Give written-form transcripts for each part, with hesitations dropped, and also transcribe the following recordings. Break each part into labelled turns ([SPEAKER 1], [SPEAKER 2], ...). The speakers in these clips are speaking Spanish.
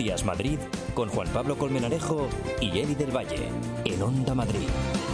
[SPEAKER 1] Días Madrid con Juan Pablo Colmenarejo y Eli del Valle en Onda Madrid.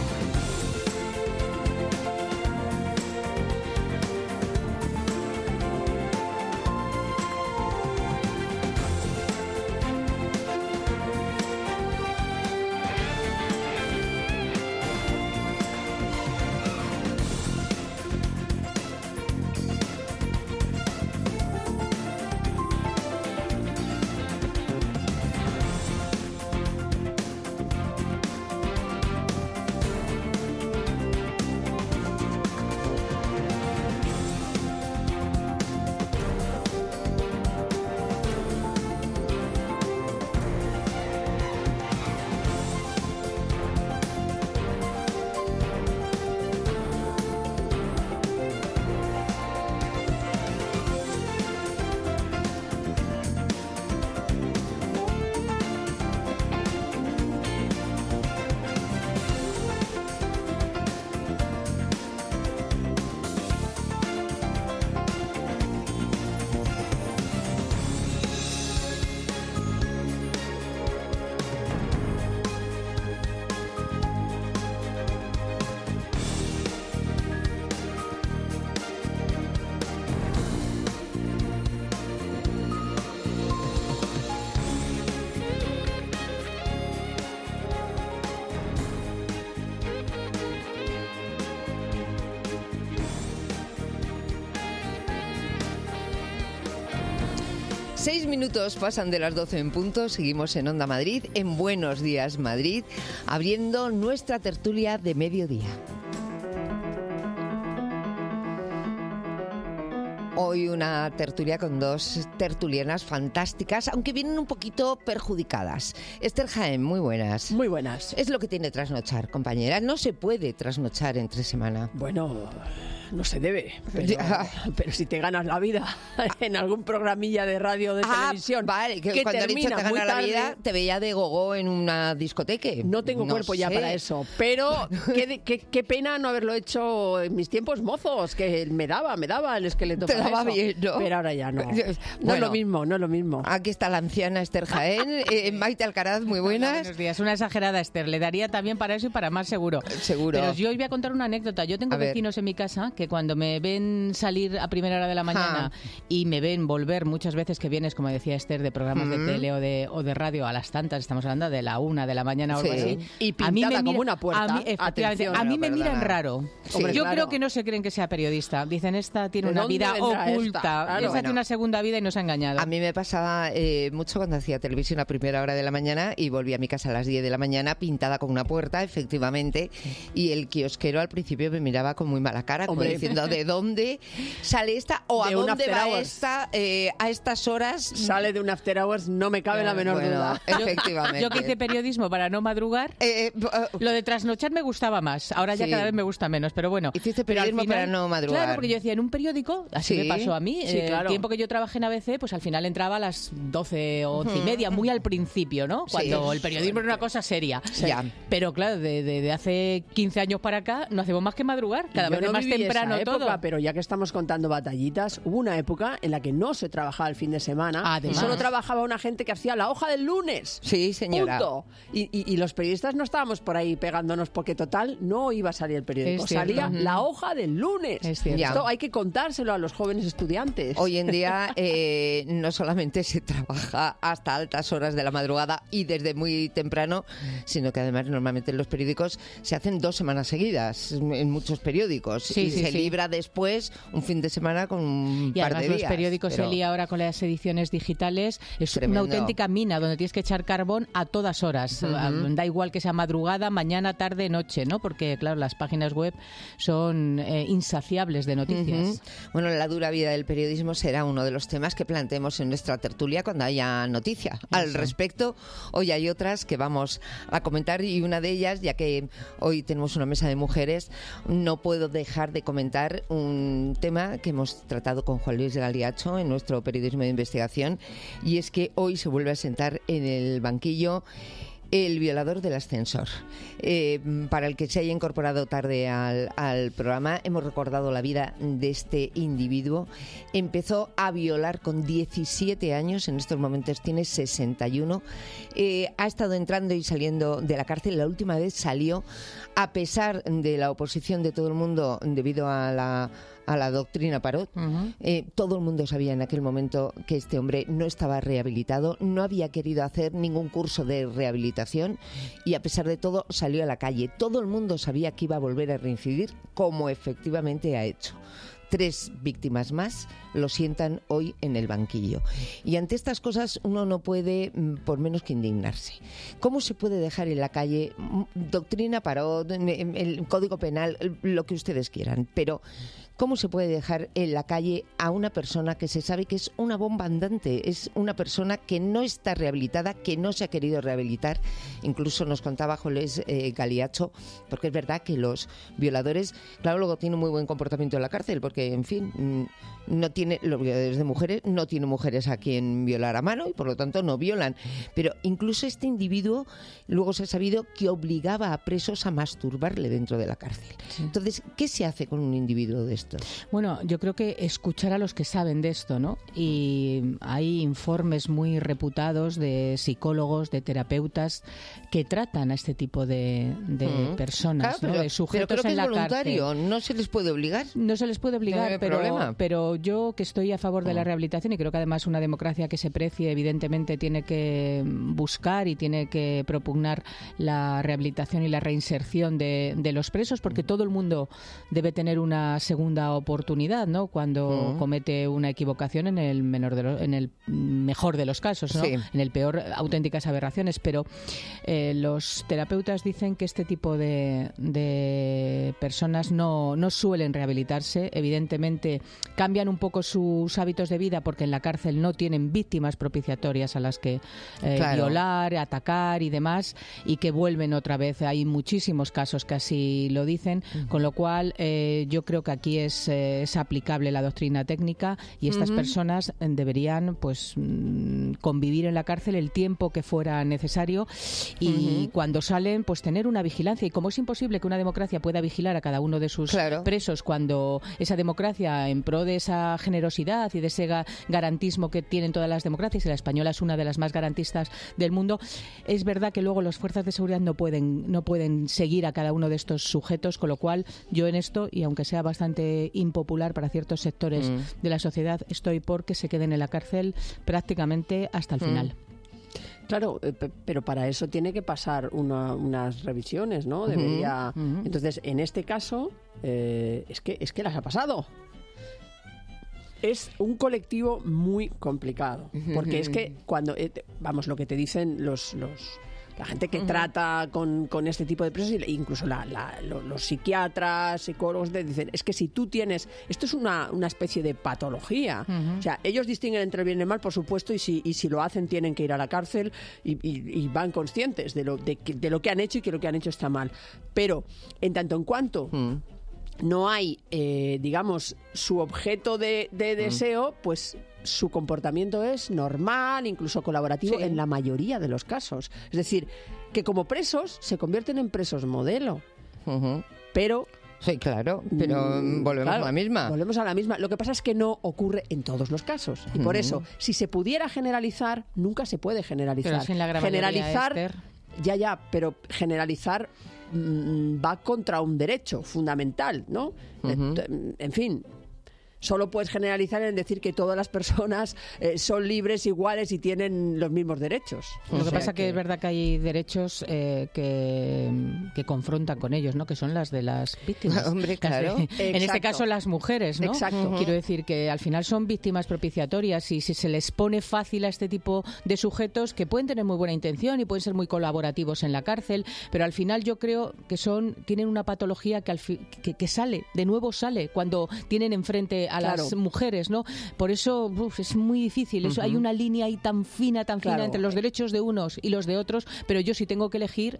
[SPEAKER 2] Seis minutos pasan de las 12 en punto, seguimos en Onda Madrid, en Buenos Días Madrid, abriendo nuestra tertulia de mediodía. Hoy una tertulia con dos tertulianas fantásticas, aunque vienen un poquito perjudicadas. Esther Jaén, muy buenas.
[SPEAKER 3] Muy buenas.
[SPEAKER 2] Es lo que tiene trasnochar, compañera. No se puede trasnochar entre semana.
[SPEAKER 3] Bueno, no se debe, pero si te ganas la vida en algún programilla de radio o de televisión...
[SPEAKER 2] Vale, que cuando he dicho te ganas la vida, te veía de gogo en una discoteca.
[SPEAKER 3] No tengo cuerpo ya para eso, pero qué pena no haberlo hecho en mis tiempos mozos, que me daba el esqueleto para
[SPEAKER 2] daba
[SPEAKER 3] eso.
[SPEAKER 2] Bien, ¿no?
[SPEAKER 3] Pero ahora ya no.
[SPEAKER 2] Bueno,
[SPEAKER 3] No es lo mismo.
[SPEAKER 2] Aquí está la anciana Esther Jaén. Maite Alcaraz, muy buenas.
[SPEAKER 4] Hola, buenos días. Una exagerada, Esther. Le daría también para eso y para más, seguro.
[SPEAKER 2] Seguro.
[SPEAKER 4] Pero yo hoy voy a contar una anécdota. Yo tengo vecinos en mi casa que cuando me ven salir a primera hora de la mañana y me ven volver muchas veces que vienes, como decía Esther, de programas de tele o de radio a las tantas, estamos hablando de la 1 de la mañana o algo así.
[SPEAKER 3] Y pintada como una puerta.
[SPEAKER 4] A mí me miran raro.
[SPEAKER 2] Sí.
[SPEAKER 4] Yo creo que no se creen que sea periodista. Dicen, esta tiene una vida oculta.
[SPEAKER 3] Claro,
[SPEAKER 4] esta tiene una segunda vida y nos ha engañado.
[SPEAKER 2] A mí me pasaba mucho cuando hacía televisión a primera hora de la mañana y volví a mi casa a las 10 de la mañana pintada con una puerta, efectivamente, y el kiosquero al principio me miraba con muy mala cara, como diciendo, ¿de dónde sale esta? ¿O a dónde va esta a estas horas?
[SPEAKER 3] Sale de un after hours, no me cabe la menor duda.
[SPEAKER 2] Efectivamente.
[SPEAKER 4] Yo que hice periodismo para no madrugar, lo de trasnochar me gustaba más. Ahora ya cada vez me gusta menos, pero bueno.
[SPEAKER 2] Hiciste periodismo para no madrugar.
[SPEAKER 4] Claro, porque yo decía, en un periódico, así me pasó a mí,
[SPEAKER 3] claro.
[SPEAKER 4] El tiempo que yo trabajé en ABC, pues al final entraba a las 12 o 11 y media, muy al principio, ¿no? Cuando el periodismo era una cosa seria. Pero claro, de hace 15 años para acá, no hacemos más que madrugar, cada vez más temprano
[SPEAKER 3] época,
[SPEAKER 4] todo.
[SPEAKER 3] Pero ya que estamos contando batallitas, hubo una época en la que no se trabajaba el fin de semana.
[SPEAKER 4] Además.
[SPEAKER 3] Y solo trabajaba una gente que hacía la hoja del lunes.
[SPEAKER 2] Sí, señora.
[SPEAKER 3] Punto. Y los periodistas no estábamos por ahí pegándonos porque total no iba a salir el periódico. Salía la hoja del lunes.
[SPEAKER 4] Es cierto.
[SPEAKER 3] Esto hay que contárselo a los jóvenes estudiantes.
[SPEAKER 2] Hoy en día no solamente se trabaja hasta altas horas de la madrugada y desde muy temprano, sino que además normalmente en los periódicos se hacen 2 semanas seguidas, en muchos periódicos, se libra después un fin de semana con un par de días.
[SPEAKER 4] Los periódicos se lía ahora con las ediciones digitales, es
[SPEAKER 2] tremendo.
[SPEAKER 4] Una auténtica mina donde tienes que echar carbón a todas horas. Da igual que sea madrugada, mañana, tarde, noche, ¿no? Porque claro, las páginas web son insaciables de noticias.
[SPEAKER 2] Bueno, la dura vida del periodismo será uno de los temas que planteemos en nuestra tertulia cuando haya noticia. Al respecto, hoy hay otras que vamos a comentar y una de ellas, ya que hoy tenemos una mesa de mujeres, no puedo dejar de comentar un tema que hemos tratado con Juan Luis Galiacho en nuestro periodismo de investigación, y es que hoy se vuelve a sentar en el banquillo El violador del ascensor. Para el que se haya incorporado tarde al programa, hemos recordado la vida de este individuo. Empezó a violar con 17 años, en estos momentos tiene 61. Ha estado entrando y saliendo de la cárcel. La última vez salió a pesar de la oposición de todo el mundo debido a la doctrina Parot. Todo el mundo sabía en aquel momento que este hombre no estaba rehabilitado, no había querido hacer ningún curso de rehabilitación y a pesar de todo salió a la calle. Todo el mundo sabía que iba a volver a reincidir, como efectivamente ha hecho. 3 víctimas más lo sientan hoy en el banquillo. Y ante estas cosas uno no puede por menos que indignarse. ¿Cómo se puede dejar en la calle doctrina Parot, el Código Penal, lo que ustedes quieran? Pero ¿cómo se puede dejar en la calle a una persona que se sabe que es una bomba andante? Es una persona que no está rehabilitada, que no se ha querido rehabilitar. Incluso nos contaba Jolés Galiacho, porque es verdad que los violadores, claro, luego tienen muy buen comportamiento en la cárcel, porque, en fin, los violadores de mujeres no tienen mujeres a quien violar a mano y, por lo tanto, no violan. Pero incluso este individuo, luego se ha sabido que obligaba a presos a masturbarle dentro de la cárcel. Sí. Entonces, ¿qué se hace con un individuo de esto?
[SPEAKER 4] Bueno, yo creo que escuchar a los que saben de esto, ¿no? Y hay informes muy reputados de psicólogos, de terapeutas que tratan a este tipo de personas,
[SPEAKER 2] claro,
[SPEAKER 4] ¿no? De sujetos
[SPEAKER 2] pero creo que
[SPEAKER 4] en la
[SPEAKER 2] es voluntario,
[SPEAKER 4] cárcel.
[SPEAKER 2] ¿no se les puede obligar?
[SPEAKER 4] No se les puede obligar, pero yo que estoy a favor de la rehabilitación y creo que además una democracia que se precie evidentemente tiene que buscar y tiene que propugnar la rehabilitación y la reinserción de los presos, porque todo el mundo debe tener una segunda oportunidad, ¿no? Cuando comete una equivocación en el mejor de los casos, ¿no? Sí. En el peor, auténticas aberraciones, pero los terapeutas dicen que este tipo de personas no suelen rehabilitarse. Evidentemente cambian un poco sus hábitos de vida porque en la cárcel no tienen víctimas propiciatorias a las que violar, atacar y demás, y que vuelven otra vez. Hay muchísimos casos que así lo dicen, con lo cual yo creo que aquí es aplicable la doctrina técnica y estas personas deberían pues convivir en la cárcel el tiempo que fuera necesario y cuando salen pues tener una vigilancia. Y como es imposible que una democracia pueda vigilar a cada uno de sus presos cuando esa democracia, en pro de esa generosidad y de ese garantismo que tienen todas las democracias, y la española es una de las más garantistas del mundo, es verdad que luego las fuerzas de seguridad no pueden seguir a cada uno de estos sujetos, con lo cual yo en esto, y aunque sea bastante impopular para ciertos sectores de la sociedad, estoy por que se queden en la cárcel prácticamente hasta el final.
[SPEAKER 3] Claro, pero para eso tiene que pasar unas revisiones, ¿no? Debería. Entonces, en este caso, es que las ha pasado. Es un colectivo muy complicado, porque es que cuando, lo que te dicen la gente que trata con este tipo de presos, incluso los psiquiatras, psicólogos, dicen, es que si tú tienes... Esto es una especie de patología. O sea, ellos distinguen entre el bien y el mal, por supuesto, y si lo hacen tienen que ir a la cárcel y van conscientes de lo que han hecho y que lo que han hecho está mal. Pero, en tanto en cuanto... no hay, digamos, su objeto de deseo, pues su comportamiento es normal, incluso colaborativo en la mayoría de los casos. Es decir, que como presos se convierten en presos modelo. Pero...
[SPEAKER 2] Sí, claro, pero volvemos a la misma.
[SPEAKER 3] Volvemos a la misma. Lo que pasa es que no ocurre en todos los casos. Y por eso, si se pudiera generalizar, nunca se puede generalizar.
[SPEAKER 4] Pero sin la gran
[SPEAKER 3] generalizar,
[SPEAKER 4] Esther.
[SPEAKER 3] Ya, pero generalizar va contra un derecho fundamental, ¿no? En fin, solo puedes generalizar en decir que todas las personas son libres, iguales y tienen los mismos derechos.
[SPEAKER 4] Lo que pasa que es verdad que hay derechos que confrontan con ellos, ¿no? Que son las de las víctimas.
[SPEAKER 2] Hombre, claro.
[SPEAKER 4] En este caso las mujeres, ¿no?
[SPEAKER 3] Exacto.
[SPEAKER 4] Quiero decir que al final son víctimas propiciatorias y si se les pone fácil a este tipo de sujetos que pueden tener muy buena intención y pueden ser muy colaborativos en la cárcel, pero al final yo creo que tienen una patología que sale cuando tienen enfrente a las mujeres, ¿no? Por eso es muy difícil. Hay una línea ahí tan fina entre los derechos de unos y los de otros, pero yo si tengo que elegir,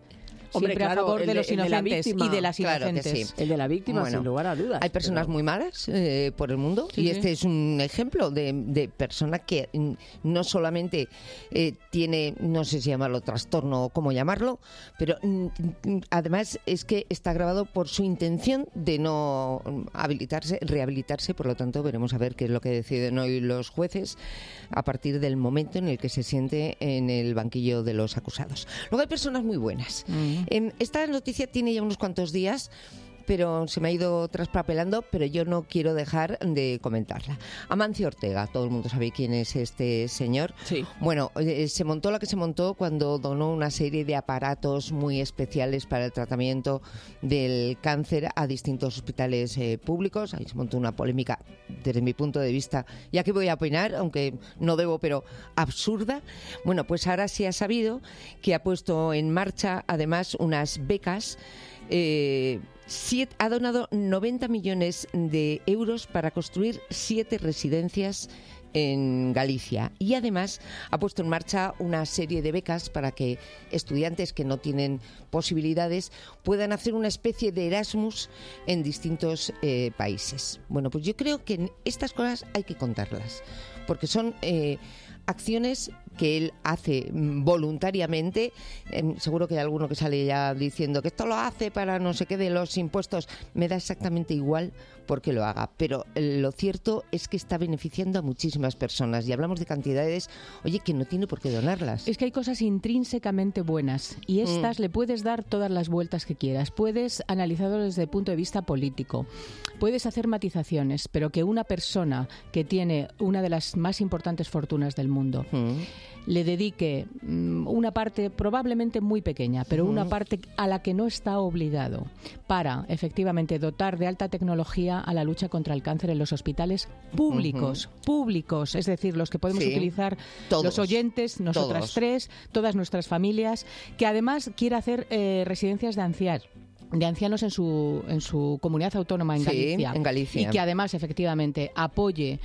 [SPEAKER 3] Hombre,
[SPEAKER 4] siempre
[SPEAKER 3] claro,
[SPEAKER 4] a favor de los inocentes y de las
[SPEAKER 2] Claro que
[SPEAKER 4] inocentes.
[SPEAKER 2] sí.
[SPEAKER 3] El de la víctima,
[SPEAKER 2] Bueno,
[SPEAKER 3] sin lugar a dudas.
[SPEAKER 2] Hay personas muy malas por el mundo
[SPEAKER 4] Sí,
[SPEAKER 2] y
[SPEAKER 4] sí.
[SPEAKER 2] este es un ejemplo de persona que no solamente tiene, no sé si llamarlo trastorno o cómo llamarlo, pero además es que está grabado por su intención de no rehabilitarse, por lo tanto veremos a ver qué es lo que deciden hoy los jueces a partir del momento en el que se siente en el banquillo de los acusados. Luego hay personas muy buenas. Esta noticia tiene ya unos cuantos días, pero se me ha ido traspapelando, pero yo no quiero dejar de comentarla. Amancio Ortega, todo el mundo sabe quién es este señor.
[SPEAKER 3] Sí.
[SPEAKER 2] Bueno, se montó la que se montó cuando donó una serie de aparatos muy especiales para el tratamiento del cáncer a distintos hospitales públicos. Ahí se montó una polémica, desde mi punto de vista, y aquí voy a opinar, aunque no debo, pero absurda. Bueno, pues ahora se ha sabido que ha puesto en marcha, además, unas becas. Ha donado 90 millones de euros para construir 7 residencias en Galicia y además ha puesto en marcha una serie de becas para que estudiantes que no tienen posibilidades puedan hacer una especie de Erasmus en distintos países. Bueno, pues yo creo que estas cosas hay que contarlas porque son acciones que él hace voluntariamente. Seguro que hay alguno que sale ya diciendo que esto lo hace para no sé qué de los impuestos. Me da exactamente igual porque lo haga, pero lo cierto es que está beneficiando a muchísimas personas y hablamos de cantidades, oye, que no tiene por qué donarlas.
[SPEAKER 4] Es que hay cosas intrínsecamente buenas y estas le puedes dar todas las vueltas que quieras. Puedes analizarlo desde el punto de vista político, puedes hacer matizaciones, pero que una persona que tiene una de las más importantes fortunas del mundo le dedique una parte probablemente muy pequeña, pero una parte a la que no está obligado para efectivamente dotar de alta tecnología a la lucha contra el cáncer en los hospitales públicos, es decir, los que podemos utilizar
[SPEAKER 2] todos,
[SPEAKER 4] los oyentes, nosotras tres, todas nuestras familias, que además quiere hacer residencias de ancianos en su comunidad autónoma en Galicia. Y que además efectivamente apoye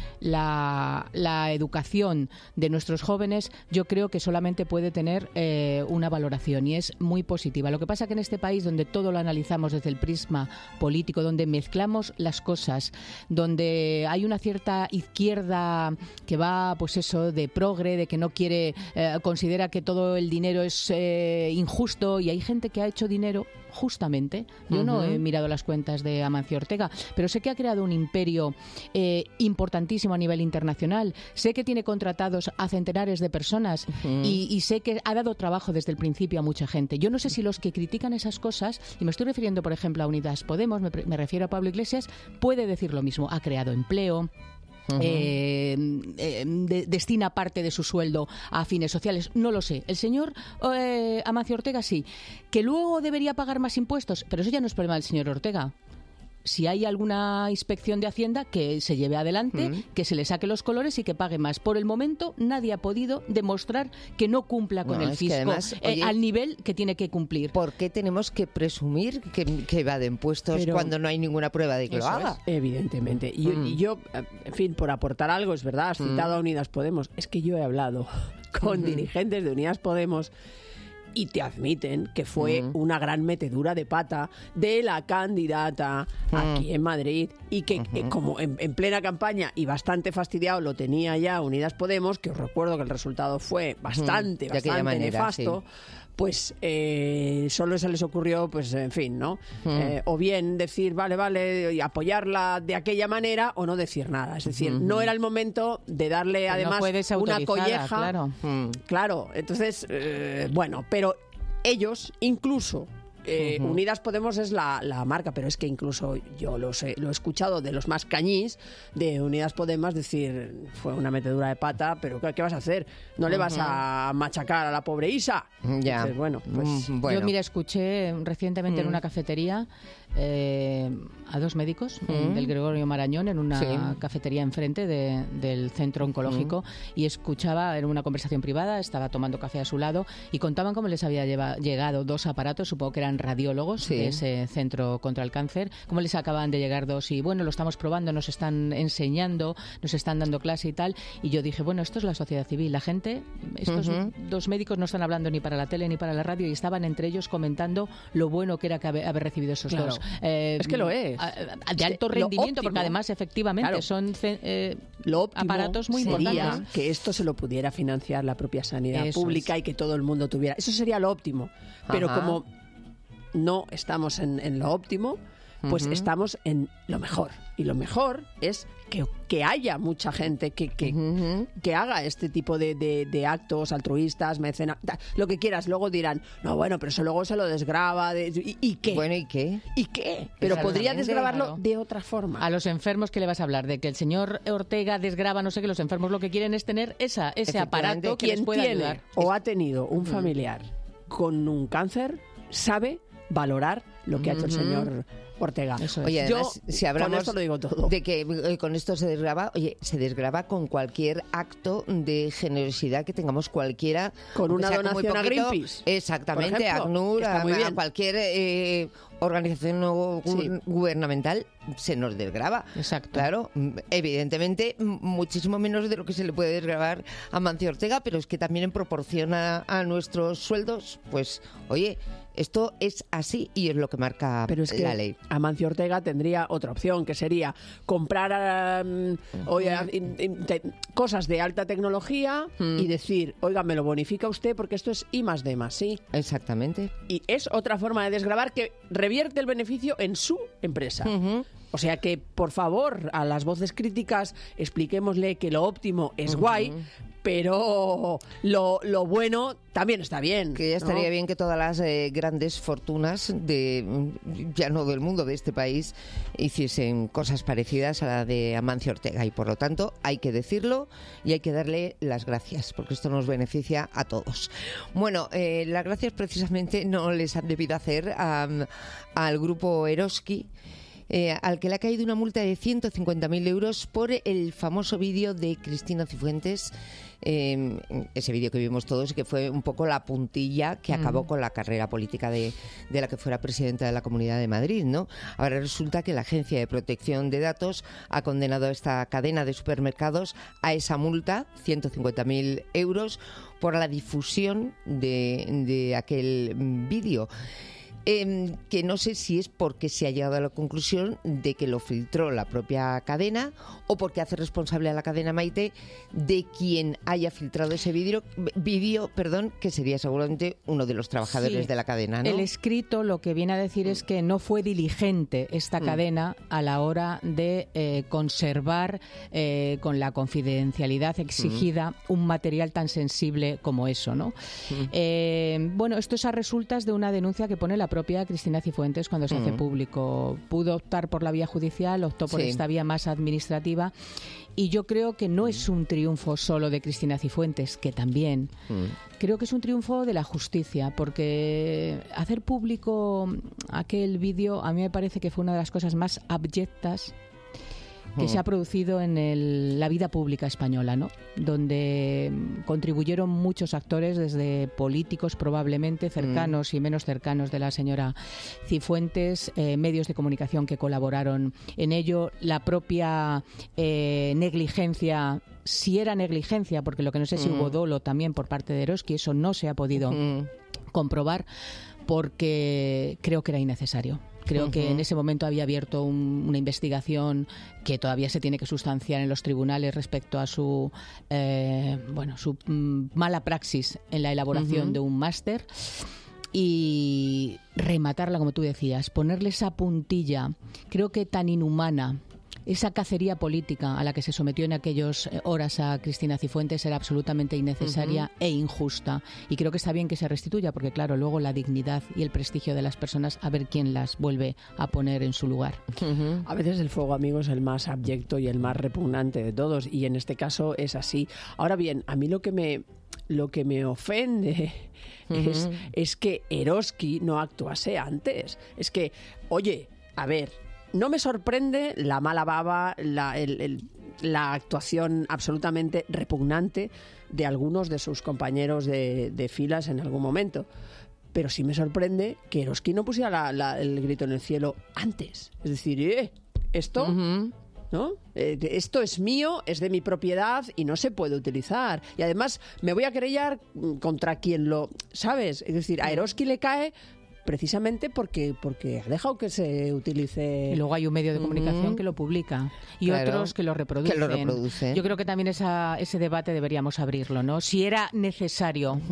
[SPEAKER 4] la educación de nuestros jóvenes, yo creo que solamente puede tener una valoración y es muy positiva. Lo que pasa que en este país donde todo lo analizamos desde el prisma político, donde mezclamos las cosas, donde hay una cierta izquierda que va pues eso de progre, de que no quiere, considera que todo el dinero es injusto y hay gente que ha hecho dinero justamente. Yo no he mirado las cuentas de Amancio Ortega, pero sé que ha creado un imperio importantísimo a nivel internacional. Sé que tiene contratados a centenares de personas y sé que ha dado trabajo desde el principio a mucha gente. Yo no sé si los que critican esas cosas, y me estoy refiriendo por ejemplo a Unidas Podemos, me refiero a Pablo Iglesias, puede decir lo mismo. Ha creado empleo, destina parte de su sueldo a fines sociales, no lo sé. El señor Amancio Ortega sí. Que luego debería pagar más impuestos, pero eso ya no es problema del señor Ortega. Si hay alguna inspección de Hacienda, que se lleve adelante, que se le saque los colores y que pague más. Por el momento, nadie ha podido demostrar que no cumpla con el fisco además, oye, al nivel que tiene que cumplir.
[SPEAKER 2] ¿Por qué tenemos que presumir que va de impuestos cuando no hay ninguna prueba de que lo haga?
[SPEAKER 3] Evidentemente. Y yo, en fin, por aportar algo, es verdad, has citado a Unidas Podemos. Es que yo he hablado con dirigentes de Unidas Podemos y te admiten que fue una gran metedura de pata de la candidata aquí en Madrid y que como en plena campaña y bastante fastidiado lo tenía ya Unidas Podemos, que os recuerdo que el resultado fue bastante nefasto, pues solo se les ocurrió, pues en fin, ¿no? O bien decir, vale, y apoyarla de aquella manera o no decir nada. Es decir, no era el momento de darle
[SPEAKER 4] pero
[SPEAKER 3] además una colleja. Claro, entonces, bueno, pero ellos incluso... Unidas Podemos es la marca, pero es que incluso yo lo he escuchado de los más cañís de Unidas Podemos decir, fue una metedura de pata, pero ¿qué vas a hacer? ¿No le vas a machacar a la pobre Isa?
[SPEAKER 2] Ya.
[SPEAKER 3] Entonces, bueno, pues...
[SPEAKER 4] Yo, mira, escuché recientemente en una cafetería a dos médicos del Gregorio Marañón en una cafetería enfrente del centro oncológico y escuchaba en una conversación privada, estaba tomando café a su lado y contaban cómo les había llegado 2 aparatos, supongo que eran eran radiólogos de ese centro contra el cáncer, cómo les acababan de llegar dos y bueno, lo estamos probando, nos están enseñando, nos están dando clase y tal, y yo dije, bueno, esto es la sociedad civil, la gente, estos dos médicos no están hablando ni para la tele ni para la radio y estaban entre ellos comentando lo bueno que era que haber recibido esos dos.
[SPEAKER 3] Es que lo es.
[SPEAKER 4] De alto rendimiento, porque además efectivamente son aparatos muy importantes.
[SPEAKER 3] Que esto se lo pudiera financiar la propia sanidad pública y que todo el mundo tuviera. Eso sería lo óptimo. Pero como no estamos en lo óptimo, pues estamos en lo mejor. Y lo mejor es que haya mucha gente que haga este tipo de actos altruistas, mecenas, lo que quieras. Luego dirán, no, bueno, pero eso luego se lo desgrava. ¿Y qué?
[SPEAKER 2] Bueno, ¿y qué?
[SPEAKER 3] ¿Y qué? Pero podría desgravarlo de otra forma.
[SPEAKER 4] A los enfermos, ¿qué le vas a hablar? De que el señor Ortega desgrava, no sé qué, los enfermos lo que quieren es tener ese aparato que les pueda ayudar.
[SPEAKER 3] O ha tenido un familiar con un cáncer, sabe valorar lo que ha hecho el señor Ortega.
[SPEAKER 2] Oye, además, si hablamos
[SPEAKER 3] con esto lo digo todo.
[SPEAKER 2] De que con esto se desgrava con cualquier acto de generosidad que tengamos cualquiera.
[SPEAKER 3] Con una donación a Greenpeace.
[SPEAKER 2] Exactamente, a ACNUR, a cualquier organización gubernamental, se nos desgrava.
[SPEAKER 4] Exacto.
[SPEAKER 2] Claro, evidentemente, muchísimo menos de lo que se le puede desgravar a Mancio Ortega, pero es que también en proporción a nuestros sueldos, pues, oye, esto es así y es lo que marca la ley.
[SPEAKER 3] Amancio Ortega tendría otra opción, que sería comprar cosas de alta tecnología y decir, oiga, me lo bonifica usted porque esto es I+D+, ¿sí?
[SPEAKER 2] Exactamente.
[SPEAKER 3] Y es otra forma de desgravar que revierte el beneficio en su empresa. O sea que, por favor, a las voces críticas expliquémosle que lo óptimo es guay, pero lo bueno también está bien.
[SPEAKER 2] Que ya estaría bien que todas las grandes fortunas, ya no del mundo, de este país, hiciesen cosas parecidas a la de Amancio Ortega. Y por lo tanto hay que decirlo y hay que darle las gracias, porque esto nos beneficia a todos. Bueno, las gracias precisamente no les han debido hacer al grupo Eroski, al que le ha caído una multa de 150.000 euros por el famoso vídeo de Cristina Cifuentes, ese vídeo que vimos todos y que fue un poco la puntilla que acabó con la carrera política de la que fuera presidenta de la Comunidad de Madrid, ¿no? Ahora resulta que la Agencia de Protección de Datos ha condenado a esta cadena de supermercados a esa multa, 150.000 euros, por la difusión de aquel vídeo. Que no sé si es porque se ha llegado a la conclusión de que lo filtró la propia cadena o porque hace responsable a la cadena Maite de quien haya filtrado ese vídeo, que sería seguramente uno de los trabajadores de la cadena, ¿no?
[SPEAKER 4] El escrito lo que viene a decir es que no fue diligente esta cadena a la hora de conservar con la confidencialidad exigida un material tan sensible como eso, ¿no? Bueno, esto es a resultas de una denuncia que pone la propia Cristina Cifuentes cuando se hace público. Pudo optar por la vía judicial, optó por esta vía más administrativa, y yo creo que no es un triunfo solo de Cristina Cifuentes, que también. Creo que es un triunfo de la justicia, porque hacer público aquel vídeo a mí me parece que fue una de las cosas más abyectas que se ha producido en la vida pública española, ¿no? Donde contribuyeron muchos actores, desde políticos probablemente cercanos y menos cercanos de la señora Cifuentes, medios de comunicación que colaboraron en ello, la propia negligencia, si era negligencia, porque lo que no sé si hubo dolo también por parte de Eroski, eso no se ha podido comprobar, porque creo que era innecesario. Creo que en ese momento había abierto una investigación que todavía se tiene que sustanciar en los tribunales respecto a su mala praxis en la elaboración de un máster, y rematarla, como tú decías, ponerle esa puntilla, creo que tan inhumana. Esa cacería política a la que se sometió en aquellas horas a Cristina Cifuentes era absolutamente innecesaria e injusta. Y creo que está bien que se restituya, porque claro, luego la dignidad y el prestigio de las personas, a ver quién las vuelve a poner en su lugar.
[SPEAKER 3] A veces el fuego amigo es el más abyecto y el más repugnante de todos, y en este caso es así. Ahora bien, a mí lo que me ofende es que Eroski no actuase antes. Es que, oye, a ver, no me sorprende la mala baba, la actuación absolutamente repugnante de algunos de sus compañeros de filas en algún momento. Pero sí me sorprende que Eroski no pusiera el grito en el cielo antes. Es decir, esto... ¿no? Esto es mío, es de mi propiedad y no se puede utilizar. Y además me voy a querellar contra quien lo... ¿Sabes? Es decir, a Eroski le cae precisamente porque ha dejado que se utilice...
[SPEAKER 4] Y luego hay un medio de comunicación que lo publica y otros que lo reproducen. Yo creo que también ese debate deberíamos abrirlo, ¿no? Si era necesario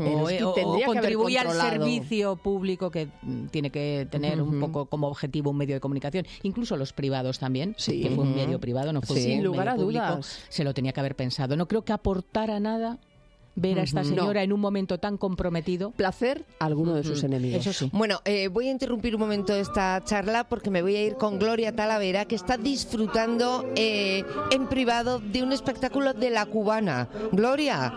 [SPEAKER 4] o contribuye al servicio público que tiene que tener un poco como objetivo un medio de comunicación. Incluso los privados también, que fue un medio privado, no fue un
[SPEAKER 3] sin lugar
[SPEAKER 4] medio
[SPEAKER 3] a
[SPEAKER 4] público.
[SPEAKER 3] dudas.
[SPEAKER 4] Se lo tenía que haber pensado. No creo que aportara nada ver a esta señora en un momento tan comprometido.
[SPEAKER 3] Placer a alguno de sus enemigos.
[SPEAKER 4] Eso sí.
[SPEAKER 2] Bueno, voy a interrumpir un momento esta charla porque me voy a ir con Gloria Talavera, que está disfrutando en privado de un espectáculo de La Cubana. Gloria.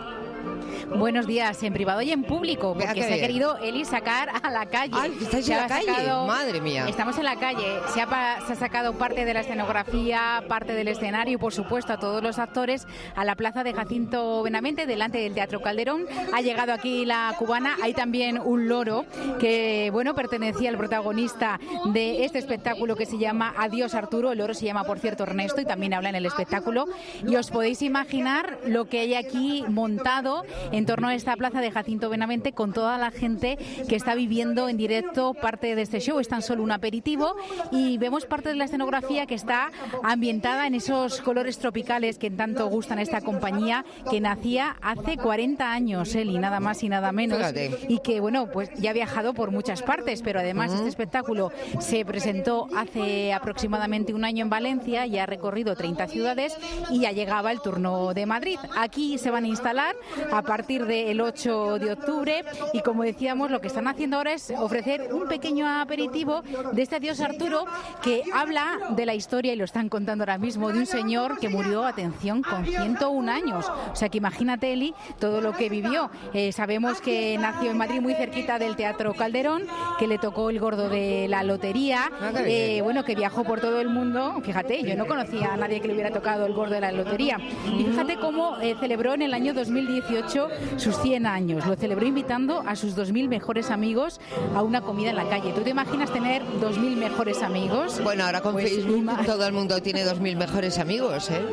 [SPEAKER 5] Buenos días, en privado y en público, porque se ha querido Eli sacar a la calle.
[SPEAKER 2] ¡Ay, estáis en la calle! ¡Madre mía!
[SPEAKER 5] Estamos en la calle. Se ha sacado parte de la escenografía, parte del escenario y, por supuesto, a todos los actores a la plaza de Jacinto Benavente, delante del Teatro Calderón. Ha llegado aquí La Cubana. Hay también un loro que, bueno, pertenecía al protagonista de este espectáculo que se llama Adiós Arturo. El loro se llama, por cierto, Ernesto y también habla en el espectáculo. Y os podéis imaginar lo que hay aquí montado en torno a esta plaza de Jacinto Benavente con toda la gente que está viviendo en directo parte de este show. Es tan solo un aperitivo y vemos parte de la escenografía que está ambientada en esos colores tropicales que tanto gustan a esta compañía, que nacía hace 40 años, Eli, nada más y nada menos.
[SPEAKER 2] Fíjate.
[SPEAKER 5] Y que, bueno, pues ya ha viajado por muchas partes, pero además este espectáculo se presentó hace aproximadamente un año en Valencia, ya ha recorrido 30 ciudades y ya llegaba el turno de Madrid. Aquí se van a instalar a partir del 8 de octubre y, como decíamos, lo que están haciendo ahora es ofrecer un pequeño aperitivo de este Adiós Arturo, que habla de la historia, y lo están contando ahora mismo, de un señor que murió, atención, con 101 años. O sea que imagínate, Eli, todo lo que vivió. Sabemos que nació en Madrid, muy cerquita del Teatro Calderón, que le tocó el gordo de la lotería, bueno, que viajó por todo el mundo. Fíjate, yo no conocía a nadie que le hubiera tocado el gordo de la lotería. Y fíjate cómo celebró en el año 2018 sus 100 años. Lo celebró invitando a sus 2.000 mejores amigos a una comida en la calle. ¿Tú te imaginas tener 2.000 mejores amigos?
[SPEAKER 2] Bueno, ahora con Facebook todo el mundo tiene 2.000 mejores amigos, ¿eh?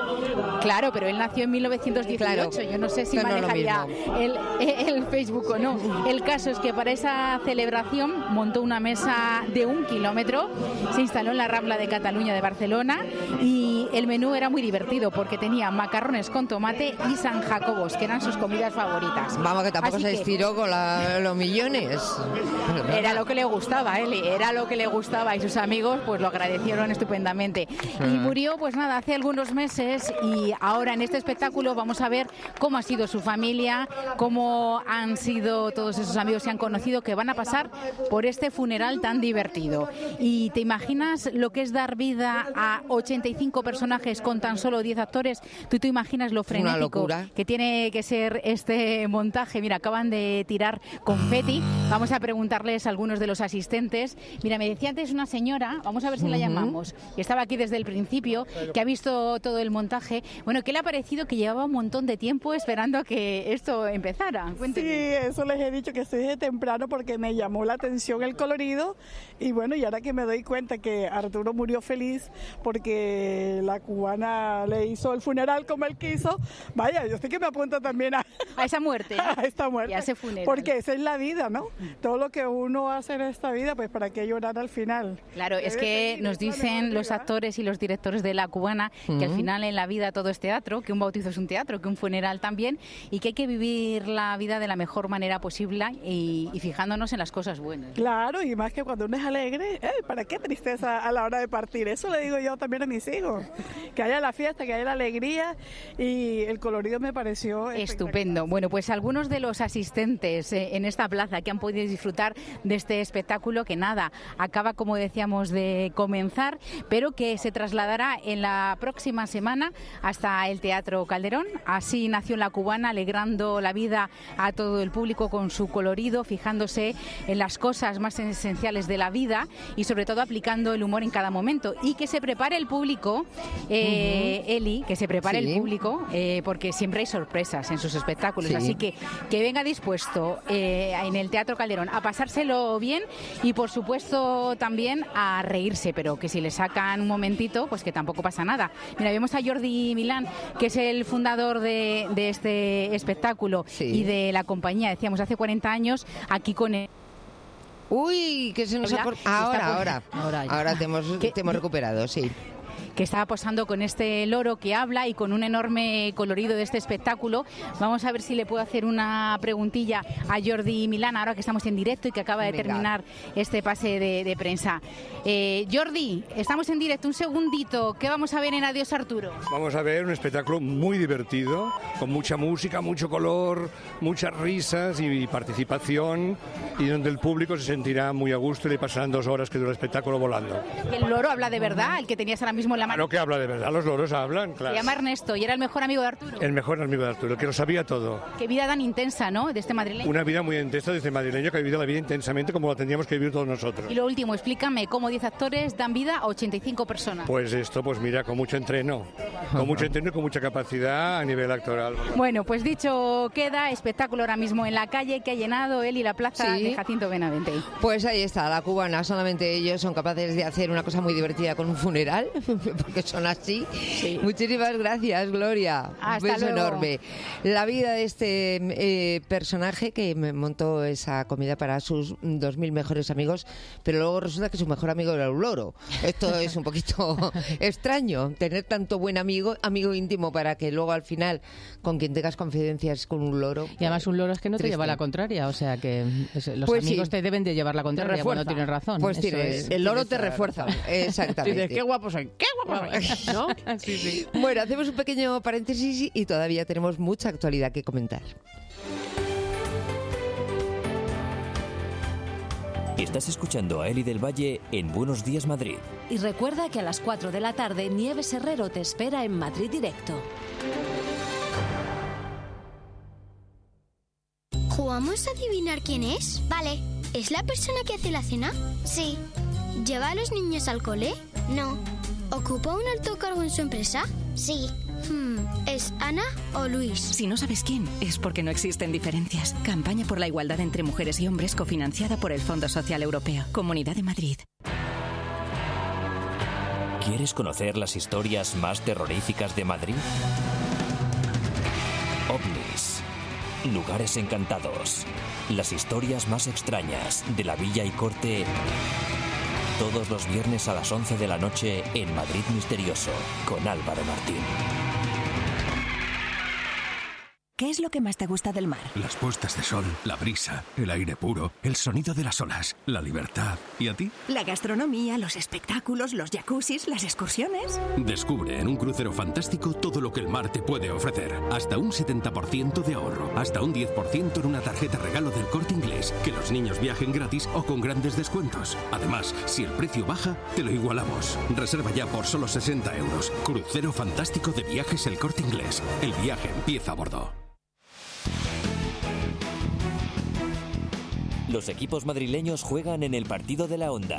[SPEAKER 5] Claro, pero él nació en 1918. Claro, yo no sé si manejaría el Facebook o no. El caso es que para esa celebración montó una mesa de 1 kilómetro, se instaló en la Rambla de Cataluña de Barcelona y el menú era muy divertido porque tenía macarrones con tomate y San Jacobos, que eran sus comidas favoritas.
[SPEAKER 2] Vamos, que tampoco se estiró con los millones.
[SPEAKER 5] Era lo que le gustaba, Eli, era lo que le gustaba y sus amigos pues lo agradecieron estupendamente. Y murió, pues nada, hace algunos meses, y ahora en este espectáculo vamos a ver cómo ha sido su familia, cómo han sido todos esos amigos que han conocido, que van a pasar por este funeral tan divertido. Y te imaginas lo que es dar vida a 85 personajes con tan solo 10 actores. Tú te imaginas lo frenético que tiene que ser este montaje. Mira, acaban de tirar confeti. Vamos a preguntarles a algunos de los asistentes. Mira, me decía antes una señora, vamos a ver si la llamamos, que estaba aquí desde el principio, que ha visto todo el montaje. Bueno, ¿qué le ha parecido? Que llevaba un montón de tiempo esperando a que esto empezara. Cuénteme.
[SPEAKER 6] Sí, eso les he dicho, que estoy desde temprano porque me llamó la atención el colorido, y bueno, y ahora que me doy cuenta que Arturo murió feliz porque La Cubana le hizo el funeral como él quiso, vaya, yo sé que me apunto también a
[SPEAKER 5] esa muerte, ¿no?
[SPEAKER 6] A esta muerte.
[SPEAKER 5] Y a ese funeral.
[SPEAKER 6] Porque esa es la vida, ¿no? Todo lo que uno hace en esta vida, pues para qué llorar al final.
[SPEAKER 5] Claro, es que nos dicen los actores y los directores de La Cubana que al final en la vida todo es teatro, que un bautizo es un teatro, que un funeral también, y que hay que vivir la vida de la mejor manera posible y fijándonos en las cosas buenas.
[SPEAKER 6] Claro, y más que cuando uno es alegre, ¿para qué tristeza a la hora de partir? Eso le digo yo también a mis hijos, que haya la fiesta, que haya la alegría, y el colorido me pareció
[SPEAKER 5] estupendo. Bueno, pues algunos de los asistentes en esta plaza que han podido disfrutar de este espectáculo, que nada, acaba, como decíamos, de comenzar, pero que se trasladará en la próxima semana hasta el Teatro Calderón. Así nació La Cubana, alegrando la vida a todo el público con su colorido, fijándose en las cosas más esenciales de la vida y sobre todo aplicando el humor en cada momento. Y que se prepare el público, Eli, que se prepare el público, porque siempre hay sorpresas en sus espectáculos. Así que venga dispuesto en el Teatro Calderón a pasárselo bien y, por supuesto, también a reírse, pero que si le sacan un momentito, pues que tampoco pasa nada. Mira, vemos a Jordi Milán, que es el fundador de este espectáculo y de la compañía, decíamos, hace 40 años, aquí con él.
[SPEAKER 2] Uy, que se nos ha cortado. Ahora te hemos recuperado, sí.
[SPEAKER 5] Que estaba posando con este loro que habla y con un enorme colorido de este espectáculo. Vamos a ver si le puedo hacer una preguntilla a Jordi Milán, ahora que estamos en directo y que acaba de terminar este pase de prensa. Jordi, estamos en directo, un segundito. ¿Qué vamos a ver en Adiós Arturo?
[SPEAKER 7] Vamos a ver un espectáculo muy divertido, con mucha música, mucho color, muchas risas y participación, y donde el público se sentirá muy a gusto y le pasarán 2 horas que dura el espectáculo volando.
[SPEAKER 5] ¿El loro habla de verdad? ¿El que tenías ahora mismo en la mano?
[SPEAKER 7] Claro que habla de verdad, los loros hablan, claro.
[SPEAKER 5] Se llama Ernesto y era el mejor amigo de Arturo.
[SPEAKER 7] El mejor amigo de Arturo, el que lo sabía todo.
[SPEAKER 5] Qué vida tan intensa, ¿no?, de este madrileño.
[SPEAKER 7] Una vida muy intensa de este madrileño que ha vivido la vida intensamente como la tendríamos que vivir todos nosotros.
[SPEAKER 5] Y lo último, explícame cómo 10 actores dan vida a 85 personas.
[SPEAKER 7] Pues esto, pues mira, con mucho entreno y con mucha capacidad a nivel actoral.
[SPEAKER 5] Bueno, pues dicho queda, espectáculo ahora mismo en la calle que ha llenado él y la plaza de Jacinto Benavente.
[SPEAKER 2] Pues ahí está, la cubana, solamente ellos son capaces de hacer una cosa muy divertida con un funeral, porque son así. Sí. Muchísimas gracias, Gloria.
[SPEAKER 5] Hasta
[SPEAKER 2] un beso
[SPEAKER 5] luego.
[SPEAKER 2] enorme. La vida de este personaje que me montó esa comida para sus 2.000 mejores amigos, pero luego resulta que su mejor amigo era un loro. Esto es un poquito extraño, tener tanto buen amigo íntimo, para que luego al final con quien tengas confidencias con un loro.
[SPEAKER 4] Y además un loro es que no te lleva la contraria, o sea que los amigos te deben de llevar la contraria cuando tienen razón.
[SPEAKER 2] Pues
[SPEAKER 3] el loro te refuerza.
[SPEAKER 2] Exactamente.
[SPEAKER 3] Dices, qué guapo soy, qué guapo soy, ¿no?
[SPEAKER 4] Sí.
[SPEAKER 2] Bueno, hacemos un pequeño paréntesis y todavía tenemos mucha actualidad que comentar.
[SPEAKER 1] Estás escuchando a Eli del Valle en Buenos Días Madrid.
[SPEAKER 8] Y recuerda que a las 4 de la tarde Nieves Herrero te espera en Madrid Directo.
[SPEAKER 9] ¿Jugamos a adivinar quién es? Vale. ¿Es la persona que hace la cena? Sí. ¿Lleva a los niños al cole? No. ¿Ocupa un alto cargo en su empresa? Sí. ¿Es Ana o Luis?
[SPEAKER 10] Si no sabes quién, es porque no existen diferencias. Campaña por la igualdad entre mujeres y hombres cofinanciada por el Fondo Social Europeo. Comunidad de Madrid.
[SPEAKER 1] ¿Quieres conocer las historias más terroríficas de Madrid? OVNIs, lugares encantados, las historias más extrañas de la Villa y Corte. Todos los viernes a las 11 de la noche en Madrid Misterioso, con Álvaro Martín.
[SPEAKER 10] ¿Qué es lo que más te gusta del mar?
[SPEAKER 11] Las puestas de sol, la brisa, el aire puro, el sonido de las olas, la libertad. ¿Y a ti?
[SPEAKER 10] La gastronomía, los espectáculos, los jacuzzis, las excursiones.
[SPEAKER 11] Descubre en un crucero fantástico todo lo que el mar te puede ofrecer. Hasta un 70% de ahorro. Hasta un 10% en una tarjeta regalo del Corte Inglés. Que los niños viajen gratis o con grandes descuentos. Además, si el precio baja, te lo igualamos. Reserva ya por solo 60 euros. Crucero fantástico de Viajes El Corte Inglés. El viaje empieza a bordo.
[SPEAKER 1] Los equipos madrileños juegan en el partido de la Onda.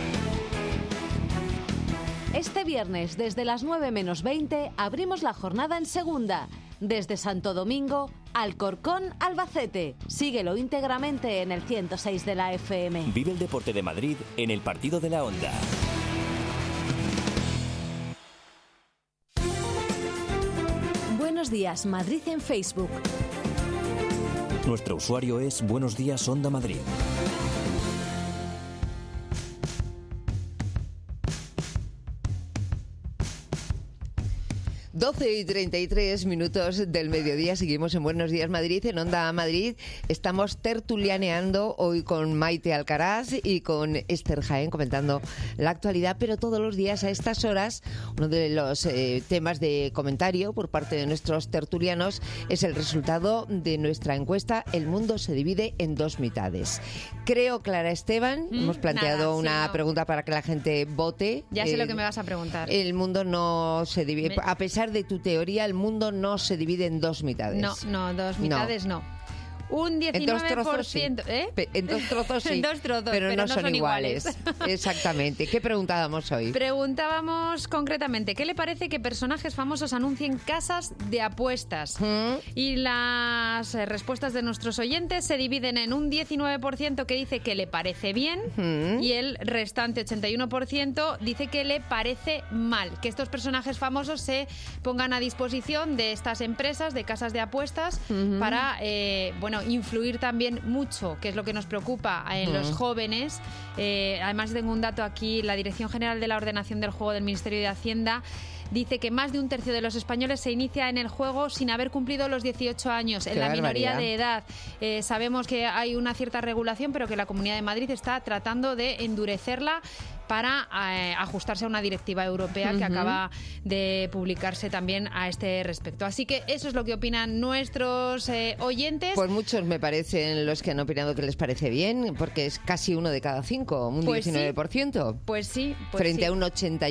[SPEAKER 8] Este viernes, desde las 9 menos 20, abrimos la jornada en segunda. Desde Santo Domingo, Alcorcón, Albacete. Síguelo íntegramente en el 106 de la FM.
[SPEAKER 1] Vive el deporte de Madrid en el partido de la Onda.
[SPEAKER 8] Buenos días, Madrid en Facebook.
[SPEAKER 1] Nuestro usuario es Buenos Días Onda Madrid.
[SPEAKER 2] Y 33 minutos del mediodía, seguimos en Buenos Días Madrid, en Onda Madrid. Estamos tertulianeando hoy con Maite Alcaraz y con Esther Jaén comentando la actualidad, pero todos los días a estas horas uno de los temas de comentario por parte de nuestros tertulianos es el resultado de nuestra encuesta El mundo se divide en 2 mitades. Creo, Clara Esteban, hemos planteado una pregunta para que la gente vote.
[SPEAKER 12] Ya sé lo que me vas a preguntar.
[SPEAKER 2] El mundo no se divide, a pesar de tu teoría, el mundo no se divide en 2 mitades.
[SPEAKER 12] No, 2 mitades no. Un 19%.
[SPEAKER 2] En dos trozos sí. En dos trozos sí.
[SPEAKER 12] En dos trozos,
[SPEAKER 2] pero no son iguales. Exactamente. ¿Qué preguntábamos hoy?
[SPEAKER 12] Preguntábamos concretamente, ¿qué le parece que personajes famosos anuncien casas de apuestas? Y las respuestas de nuestros oyentes se dividen en un 19% que dice que le parece bien y el restante 81% dice que le parece mal. Que estos personajes famosos se pongan a disposición de estas empresas, de casas de apuestas, para, influir también mucho, que es lo que nos preocupa en los jóvenes. Además tengo un dato aquí, la Dirección General de la Ordenación del Juego del Ministerio de Hacienda dice que más de un tercio de los españoles se inicia en el juego sin haber cumplido los 18 años, en la minoría de edad. Sabemos que hay una cierta regulación, pero que la Comunidad de Madrid está tratando de endurecerla para ajustarse a una directiva europea que acaba de publicarse también a este respecto. Así que eso es lo que opinan nuestros oyentes.
[SPEAKER 2] Pues muchos me parecen los que han opinado que les parece bien, porque es casi 1 de cada 5, un 19%.
[SPEAKER 12] Pues sí.
[SPEAKER 2] Frente a un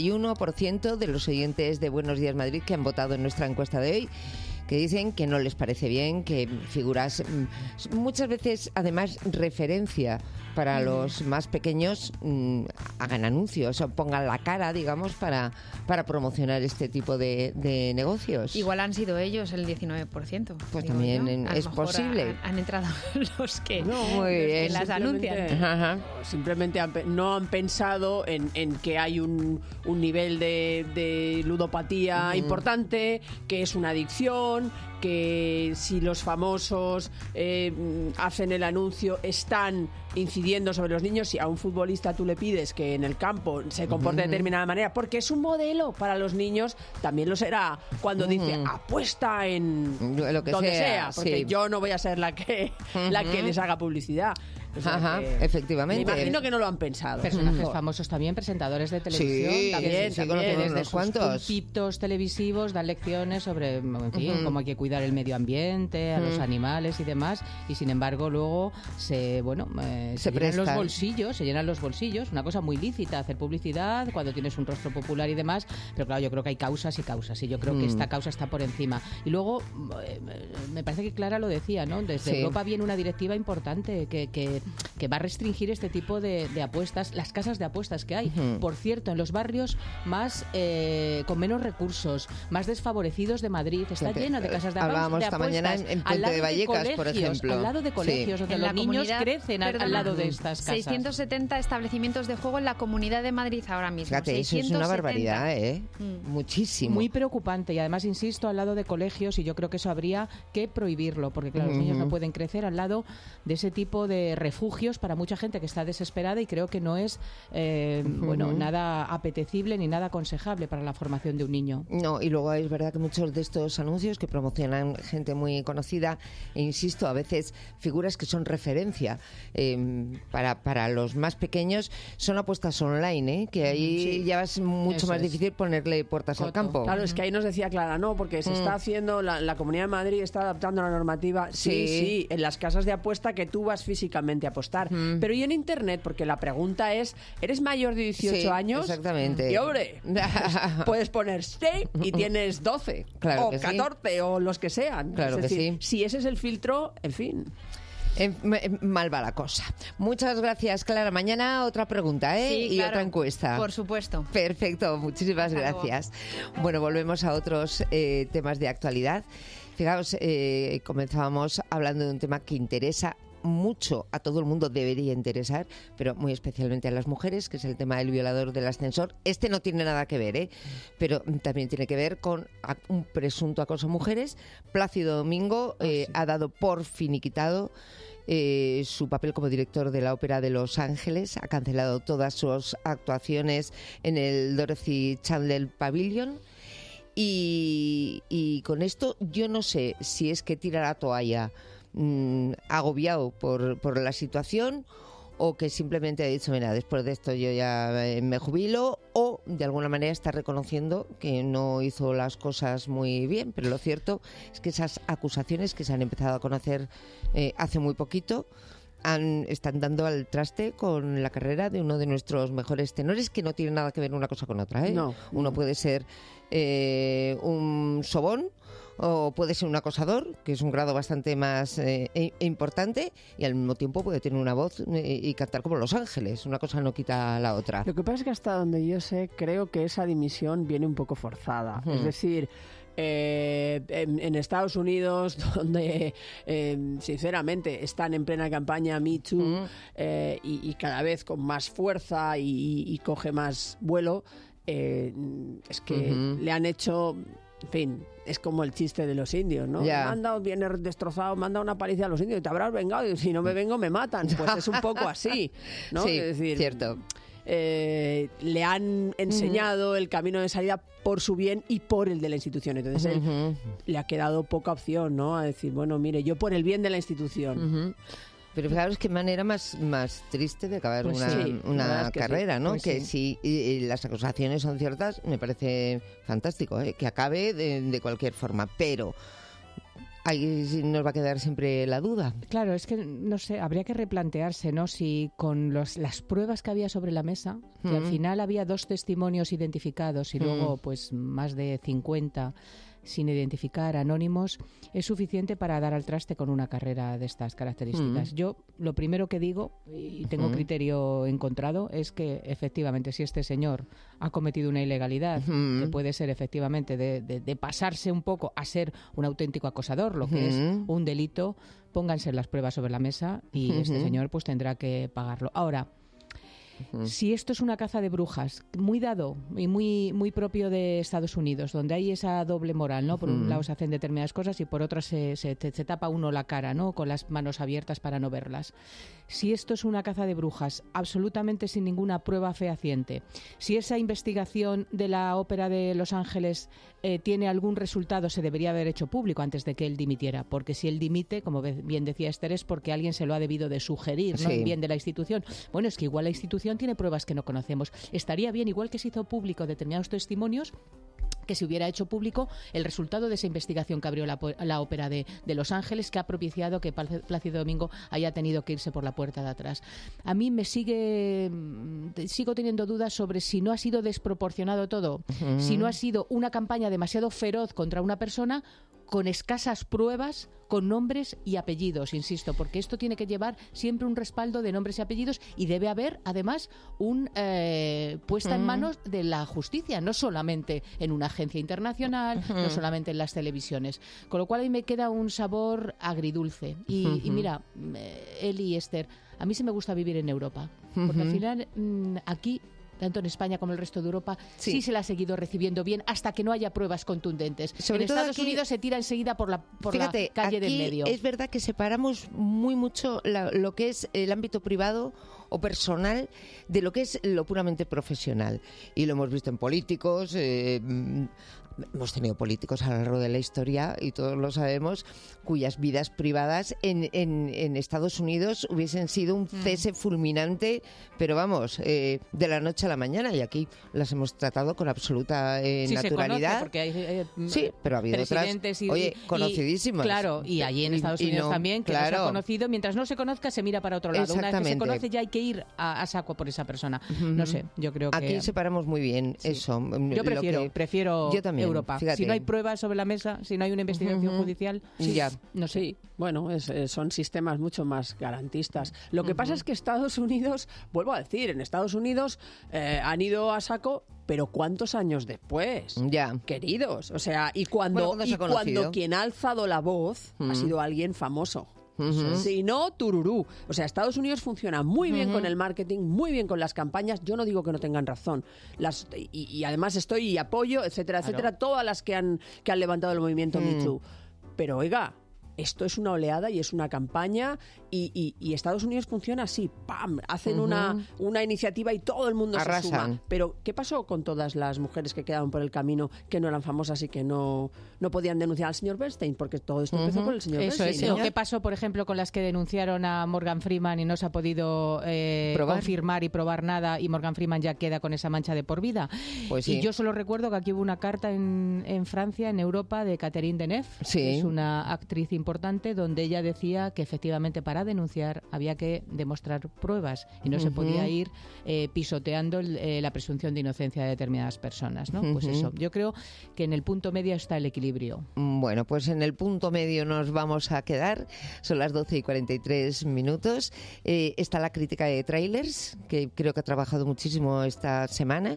[SPEAKER 2] 81% de los oyentes de Buenos Días Madrid que han votado en nuestra encuesta de hoy, que dicen que no les parece bien que figuras, muchas veces además referencia para los más pequeños, hagan anuncios o pongan la cara, digamos, para promocionar este tipo de negocios.
[SPEAKER 12] Igual han sido ellos el 19%.
[SPEAKER 2] Pues también es posible.
[SPEAKER 12] Han entrado los que,
[SPEAKER 2] que
[SPEAKER 12] las anuncian.
[SPEAKER 3] Simplemente no han pensado en que hay un nivel de ludopatía importante, que es una adicción, que si los famosos hacen el anuncio están incidiendo sobre los niños. Si a un futbolista tú le pides que en el campo se comporte de determinada manera porque es un modelo para los niños, también lo será cuando dice apuesta en
[SPEAKER 2] lo que
[SPEAKER 3] donde
[SPEAKER 2] sea,
[SPEAKER 3] porque yo no voy a ser la que les haga publicidad. O sea,
[SPEAKER 2] efectivamente.
[SPEAKER 3] Me imagino que no lo han pensado.
[SPEAKER 4] Personajes famosos también, presentadores de televisión. También
[SPEAKER 2] desde
[SPEAKER 4] sus pulpitos televisivos dan lecciones sobre cómo hay que cuidar el medio ambiente, a los animales y demás. Y sin embargo luego se llenan los bolsillos. Una cosa muy lícita, hacer publicidad cuando tienes un rostro popular y demás. Pero claro, yo creo que hay causas y causas. Y yo creo que esta causa está por encima. Y luego, me parece que Clara lo decía, ¿no? Desde Europa viene una directiva importante que va a restringir este tipo de apuestas, las casas de apuestas que hay. Por cierto, en los barrios más con menos recursos, más desfavorecidos de Madrid, está lleno de casas de apuestas.
[SPEAKER 2] Hablábamos esta mañana en Puente de Vallecas, por ejemplo.
[SPEAKER 4] Al lado de colegios, donde los niños crecen al lado de estas casas.
[SPEAKER 12] 670 establecimientos de juego en la Comunidad de Madrid ahora mismo.
[SPEAKER 2] Fíjate, 670. Eso es una barbaridad, muchísimo.
[SPEAKER 4] Muy preocupante y además, insisto, al lado de colegios, y yo creo que eso habría que prohibirlo, porque claro, los niños no pueden crecer al lado de ese tipo de refugios para mucha gente que está desesperada y creo que no es nada apetecible ni nada aconsejable para la formación de un niño.
[SPEAKER 2] No, y luego es verdad que muchos de estos anuncios que promocionan gente muy conocida, e insisto, a veces figuras que son referencia para los más pequeños, son apuestas online, que ahí ya es mucho más difícil ponerle puertas al campo.
[SPEAKER 3] Claro, es que ahí nos decía Clara, no, porque se está haciendo, la Comunidad de Madrid está adaptando la normativa, sí, en las casas de apuesta que tú vas físicamente a apostar. Pero y en Internet, porque la pregunta es, ¿eres mayor de 18 años?
[SPEAKER 2] Exactamente.
[SPEAKER 3] Y hombre, puedes poner stay y tienes 12 o 14 o los que sean.
[SPEAKER 2] Claro
[SPEAKER 3] es decir, si ese es el filtro, en fin.
[SPEAKER 2] Mal va la cosa. Muchas gracias, Clara. Mañana otra pregunta, y otra encuesta.
[SPEAKER 12] Por supuesto.
[SPEAKER 2] Perfecto, muchísimas gracias. Bueno, volvemos a otros temas de actualidad. Fijaos, comenzábamos hablando de un tema que interesa mucho a todo el mundo, debería interesar, pero muy especialmente a las mujeres, que es el tema del violador del ascensor. Este no tiene nada que ver, pero también tiene que ver con un presunto acoso a mujeres. Plácido Domingo ha dado por finiquitado su papel como director de la Ópera de Los Ángeles, ha cancelado todas sus actuaciones en el Dorothy Chandler Pavilion. Y con esto yo no sé si es que tira la toalla agobiado por la situación, o que simplemente ha dicho, mira, después de esto yo ya me jubilo, o de alguna manera está reconociendo que no hizo las cosas muy bien. Pero lo cierto es que esas acusaciones que se han empezado a conocer hace muy poquito están dando al traste con la carrera de uno de nuestros mejores tenores, que no tiene nada que ver una cosa con otra, ¿eh?
[SPEAKER 3] No.
[SPEAKER 2] Uno puede ser un sobón, o puede ser un acosador, que es un grado bastante más importante, y al mismo tiempo puede tener una voz y cantar como Los Ángeles. Una cosa no quita la otra.
[SPEAKER 3] Lo que pasa es que hasta donde yo sé, creo que esa dimisión viene un poco forzada. Es decir, en Estados Unidos, donde sinceramente están en plena campaña Me Too, y cada vez con más fuerza y coge más vuelo, es que le han hecho... En fin, es como el chiste de los indios, ¿no?
[SPEAKER 2] Yeah.
[SPEAKER 3] Me han dado bien destrozado, me han dado una paliza a los indios y te habrás vengado. Y si no me vengo, me matan. Pues es un poco así, ¿no?
[SPEAKER 2] Sí,
[SPEAKER 3] es decir,
[SPEAKER 2] cierto.
[SPEAKER 3] Le han enseñado el camino de salida por su bien y por el de la institución. Entonces él le ha quedado poca opción, ¿no? A decir, bueno, mire, yo por el bien de la institución.
[SPEAKER 2] Pero fijaros qué manera más triste de acabar
[SPEAKER 3] Pues
[SPEAKER 2] una carrera,
[SPEAKER 3] sí.
[SPEAKER 2] ¿no?
[SPEAKER 3] Pues
[SPEAKER 2] que
[SPEAKER 3] sí.
[SPEAKER 2] si las acusaciones son ciertas, me parece fantástico, que acabe de cualquier forma. Pero ahí nos va a quedar siempre la duda.
[SPEAKER 4] Claro, es que, no sé, habría que replantearse, ¿no? Si con las pruebas que había sobre la mesa, que al final había 2 testimonios identificados y luego pues más de 50 sin identificar, anónimos, es suficiente para dar al traste con una carrera de estas características. Yo lo primero que digo, y tengo criterio encontrado, es que efectivamente si este señor ha cometido una ilegalidad, que puede ser efectivamente de pasarse un poco a ser un auténtico acosador, lo que es un delito, pónganse las pruebas sobre la mesa y este señor pues tendrá que pagarlo. Ahora, si esto es una caza de brujas, muy dado y muy propio de Estados Unidos, donde hay esa doble moral, ¿no? Por un lado se hacen determinadas cosas y por otro se tapa uno la cara, ¿no? Con las manos abiertas para no verlas. Si esto es una caza de brujas, absolutamente sin ninguna prueba fehaciente, si esa investigación de la ópera de Los Ángeles tiene algún resultado, se debería haber hecho público antes de que él dimitiera, porque si él dimite, como bien decía Esther, es porque alguien se lo ha debido de sugerir, ¿no? En bien de la institución. Bueno, es que igual la institución tiene pruebas que no conocemos. Estaría bien, igual que se hizo público determinados testimonios, que se hubiera hecho público el resultado de esa investigación que abrió la ópera de Los Ángeles, que ha propiciado que Plácido Domingo haya tenido que irse por la puerta de atrás. A mí sigo teniendo dudas sobre si no ha sido desproporcionado todo, si no ha sido una campaña demasiado feroz contra una persona con escasas pruebas, con nombres y apellidos, insisto, porque esto tiene que llevar siempre un respaldo de nombres y apellidos y debe haber, además, puesta en manos de la justicia, no solamente en una agencia internacional, no solamente en las televisiones. Con lo cual ahí me queda un sabor agridulce. Y mira, Eli y Esther, a mí sí me gusta vivir en Europa, porque al final aquí, tanto en España como en el resto de Europa, sí se la ha seguido recibiendo bien hasta que no haya pruebas contundentes.
[SPEAKER 2] Sobre
[SPEAKER 4] en
[SPEAKER 2] todo
[SPEAKER 4] Estados
[SPEAKER 2] aquí,
[SPEAKER 4] Unidos se tira enseguida por la calle del medio.
[SPEAKER 2] Es verdad que separamos mucho lo que es el ámbito privado o personal de lo que es lo puramente profesional. Y lo hemos visto en políticos, hemos tenido políticos a lo largo de la historia, y todos lo sabemos, cuyas vidas privadas en Estados Unidos hubiesen sido un cese fulminante, pero vamos, de la noche a la mañana, y aquí las hemos tratado con absoluta naturalidad.
[SPEAKER 4] Se conoce porque hay
[SPEAKER 2] sí, pero ha habido otras, conocidísimas.
[SPEAKER 4] Claro, y allí en Estados Unidos también, que no se ha conocido. Mientras no se conozca, se mira para otro lado. Una vez que se conoce, ya hay que ir a saco por esa persona. No sé, yo creo que...
[SPEAKER 2] Aquí separamos muy bien eso.
[SPEAKER 4] Yo prefiero
[SPEAKER 2] yo también,
[SPEAKER 4] Europa.
[SPEAKER 2] fíjate.
[SPEAKER 4] Si no hay pruebas sobre la mesa, si no hay una investigación judicial,
[SPEAKER 2] ya.
[SPEAKER 4] No sé.
[SPEAKER 3] Sí, bueno, son sistemas mucho más garantistas. Lo que pasa es que Estados Unidos, vuelvo a decir, en Estados Unidos han ido a saco, pero ¿cuántos años después?
[SPEAKER 2] Ya.
[SPEAKER 3] Queridos. O sea, y cuando quien ha alzado la voz ha sido alguien famoso. Si no, tururú. O sea, Estados Unidos funciona muy bien con el marketing, muy bien con las campañas. Yo no digo que no tengan razón. Y además estoy y apoyo, etcétera, etcétera, todas las que han levantado el movimiento Me Too. Pero oiga, esto es una oleada y es una campaña, y Estados Unidos funciona así, ¡pam! Hacen una iniciativa y todo el mundo
[SPEAKER 2] arrasan.
[SPEAKER 3] Se suma. Pero ¿qué pasó con todas las mujeres que quedaron por el camino, que no eran famosas y que no podían denunciar al señor Bernstein? Porque todo esto empezó con el señor Bernstein.
[SPEAKER 4] Eso es. ¿Qué pasó, por ejemplo, con las que denunciaron a Morgan Freeman y no se ha podido confirmar y probar nada, y Morgan Freeman ya queda con esa mancha de por vida?
[SPEAKER 2] Pues sí.
[SPEAKER 4] Y yo solo recuerdo que aquí hubo una carta en Francia, en Europa, de Catherine Deneuve, que es una actriz importante importante donde ella decía que efectivamente para denunciar había que demostrar pruebas y no se podía ir pisoteando la presunción de inocencia de determinadas personas, ¿no? Pues eso, yo creo que en el punto medio está el equilibrio.
[SPEAKER 2] Bueno, pues en el punto medio nos vamos a quedar. Son las 12:43. Está la crítica de trailers, que creo que ha trabajado muchísimo esta semana.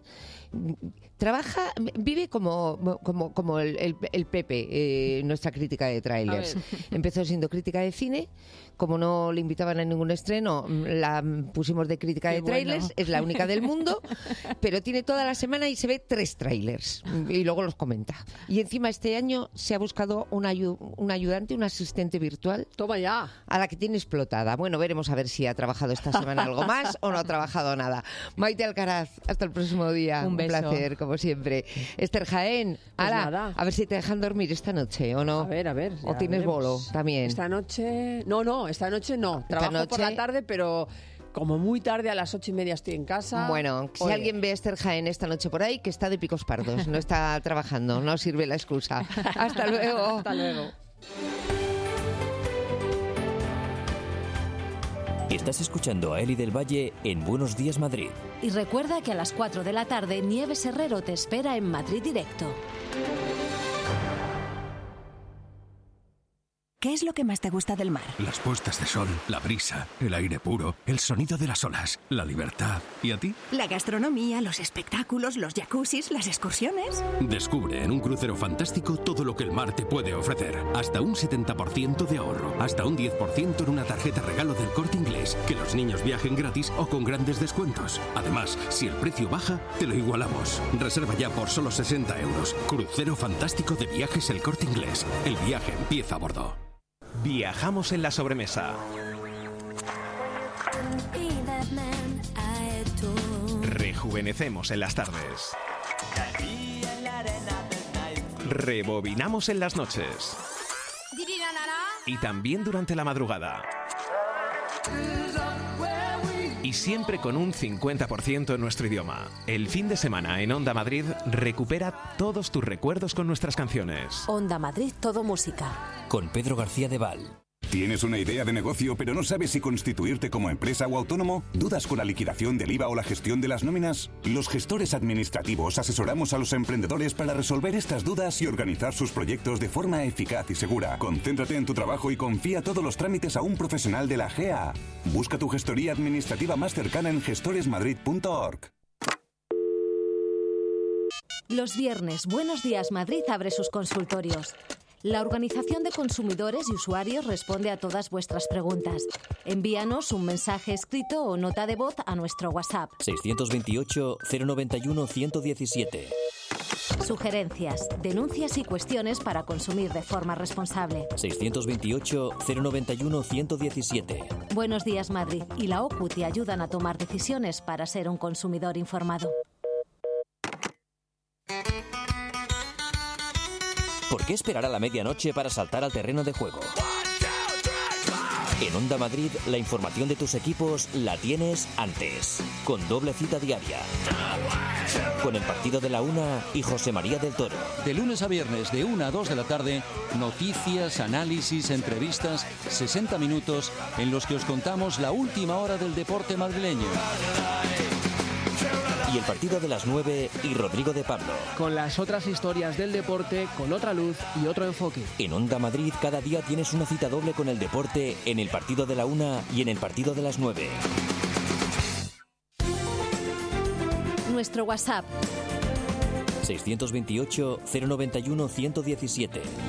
[SPEAKER 2] Vive como el Pepe, nuestra crítica de trailers. Empezó siendo crítica de cine, como no le invitaban a ningún estreno, la pusimos de crítica de trailers, es la única del mundo, pero tiene toda la semana y se ve 3 trailers y luego los comenta. Y encima este año se ha buscado un ayudante, un asistente virtual.
[SPEAKER 3] Toma ya.
[SPEAKER 2] A la que tiene explotada. Bueno, veremos a ver si ha trabajado esta semana algo más o no ha trabajado nada. Maite Alcaraz, hasta el próximo día.
[SPEAKER 4] Un beso.
[SPEAKER 2] Placer, como siempre. Esther Jaén,
[SPEAKER 3] Pues nada.
[SPEAKER 2] a ver si te dejan dormir esta noche o no.
[SPEAKER 3] A ver.
[SPEAKER 2] ¿O tienes
[SPEAKER 3] veremos.
[SPEAKER 2] bolo también?
[SPEAKER 3] Esta noche no. Trabajo por la tarde, pero como muy tarde, a las 8:30 estoy en casa.
[SPEAKER 2] Bueno, si alguien ve a Esther Jaén esta noche por ahí, que está de picos pardos, no está trabajando, no sirve la excusa. Hasta luego.
[SPEAKER 3] Hasta luego.
[SPEAKER 1] Estás escuchando a Eli del Valle en Buenos Días Madrid.
[SPEAKER 8] Y recuerda que a las 4 de la tarde Nieves Herrero te espera en Madrid Directo.
[SPEAKER 10] ¿Qué es lo que más te gusta del mar?
[SPEAKER 11] Las puestas de sol, la brisa, el aire puro, el sonido de las olas, la libertad. ¿Y a ti?
[SPEAKER 10] La gastronomía, los espectáculos, los jacuzzis, las excursiones.
[SPEAKER 11] Descubre en un crucero fantástico todo lo que el mar te puede ofrecer. Hasta un 70% de ahorro. Hasta un 10% en una tarjeta regalo del Corte Inglés. Que los niños viajen gratis o con grandes descuentos. Además, si el precio baja, te lo igualamos. Reserva ya por solo 60 euros. Crucero fantástico de Viajes El Corte Inglés. El viaje empieza a bordo.
[SPEAKER 13] Viajamos en la sobremesa. Rejuvenecemos en las tardes. Rebobinamos en las noches. Y también durante la madrugada. Y siempre con un 50% en nuestro idioma. El fin de semana en Onda Madrid recupera todos tus recuerdos con nuestras canciones.
[SPEAKER 8] Onda Madrid, todo música.
[SPEAKER 1] Con Pedro García de Val.
[SPEAKER 14] ¿Tienes una idea de negocio pero no sabes si constituirte como empresa o autónomo? ¿Dudas con la liquidación del IVA o la gestión de las nóminas? Los gestores administrativos asesoramos a los emprendedores para resolver estas dudas y organizar sus proyectos de forma eficaz y segura. Concéntrate en tu trabajo y confía todos los trámites a un profesional de la GA. Busca tu gestoría administrativa más cercana en gestoresmadrid.org.
[SPEAKER 8] Los viernes, Buenos Días Madrid abre sus consultorios. La Organización de Consumidores y Usuarios responde a todas vuestras preguntas. Envíanos un mensaje escrito o nota de voz a nuestro WhatsApp.
[SPEAKER 1] 628-091-117.
[SPEAKER 8] Sugerencias, denuncias y cuestiones para consumir de forma responsable.
[SPEAKER 1] 628-091-117.
[SPEAKER 8] Buenos Días Madrid y la OCU te ayudan a tomar decisiones para ser un consumidor informado.
[SPEAKER 1] ¿Por qué esperar a la medianoche para saltar al terreno de juego? En Onda Madrid, la información de tus equipos la tienes antes, con doble cita diaria. Con el partido de la 1 y José María del Toro.
[SPEAKER 15] De lunes a viernes, de 1 a 2 de la tarde, noticias, análisis, entrevistas, 60 minutos en los que os contamos la última hora del deporte madrileño.
[SPEAKER 1] Y el partido de las 9 y Rodrigo de Pablo.
[SPEAKER 16] Con las otras historias del deporte, con otra luz y otro enfoque.
[SPEAKER 1] En Onda Madrid cada día tienes una cita doble con el deporte en el partido de la 1 y en el partido de las 9.
[SPEAKER 8] Nuestro WhatsApp.
[SPEAKER 1] 628-091-117.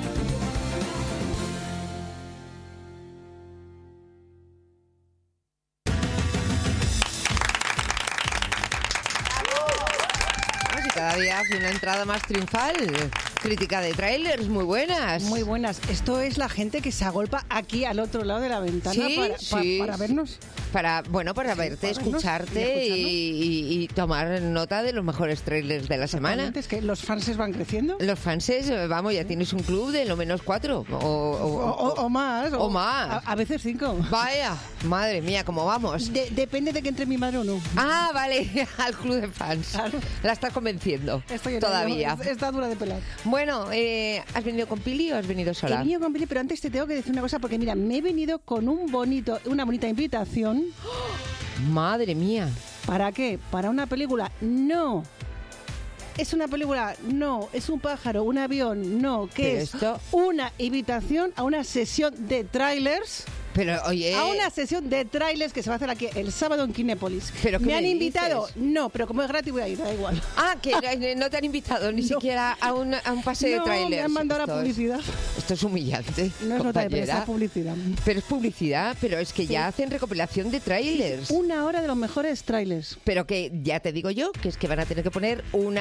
[SPEAKER 2] Cada día hace una entrada más triunfal. Crítica de trailers, muy buenas.
[SPEAKER 17] Muy buenas. Esto es la gente que se agolpa aquí al otro lado de la ventana
[SPEAKER 2] ¿Sí?
[SPEAKER 17] para vernos.
[SPEAKER 2] para verte, escucharte y tomar nota de los mejores trailers de la semana.
[SPEAKER 17] Es que los fanses van creciendo.
[SPEAKER 2] Los fanses, vamos, ya tienes un club de lo menos 4
[SPEAKER 17] o más.
[SPEAKER 2] O más.
[SPEAKER 17] A veces 5.
[SPEAKER 2] Vaya, madre mía, ¿cómo vamos?
[SPEAKER 17] Depende de que entre mi madre o no.
[SPEAKER 2] Ah, vale, al club de fans. Claro. La estás convenciendo todavía.
[SPEAKER 17] Está dura de pelar.
[SPEAKER 2] Bueno, ¿has venido con Pili o has venido sola?
[SPEAKER 17] He venido con Pili, pero antes te tengo que decir una cosa, porque mira, me he venido con una bonita invitación.
[SPEAKER 2] ¡Oh! ¡Madre mía!
[SPEAKER 17] ¿Para qué? ¿Para una película? No. ¿Es una película? No. ¿Es un pájaro? ¿Un avión? No. ¿Qué es? Una invitación a una sesión de trailers.
[SPEAKER 2] Pero, oye...
[SPEAKER 17] A una sesión de trailers que se va a hacer aquí el sábado en Kinépolis.
[SPEAKER 2] ¿Pero qué
[SPEAKER 17] me han invitado? No, pero como es gratis voy a ir, da igual.
[SPEAKER 2] Ah, que no te han invitado ni siquiera a un paseo de trailers.
[SPEAKER 17] No, me han mandado la publicidad.
[SPEAKER 2] Esto es humillante,
[SPEAKER 17] no es nota de prensa, es publicidad.
[SPEAKER 2] Pero es publicidad, pero es que ya hacen recopilación de trailers.
[SPEAKER 17] Sí, 1 hora de los mejores trailers.
[SPEAKER 2] Pero que ya te digo yo, que es que van a tener que poner un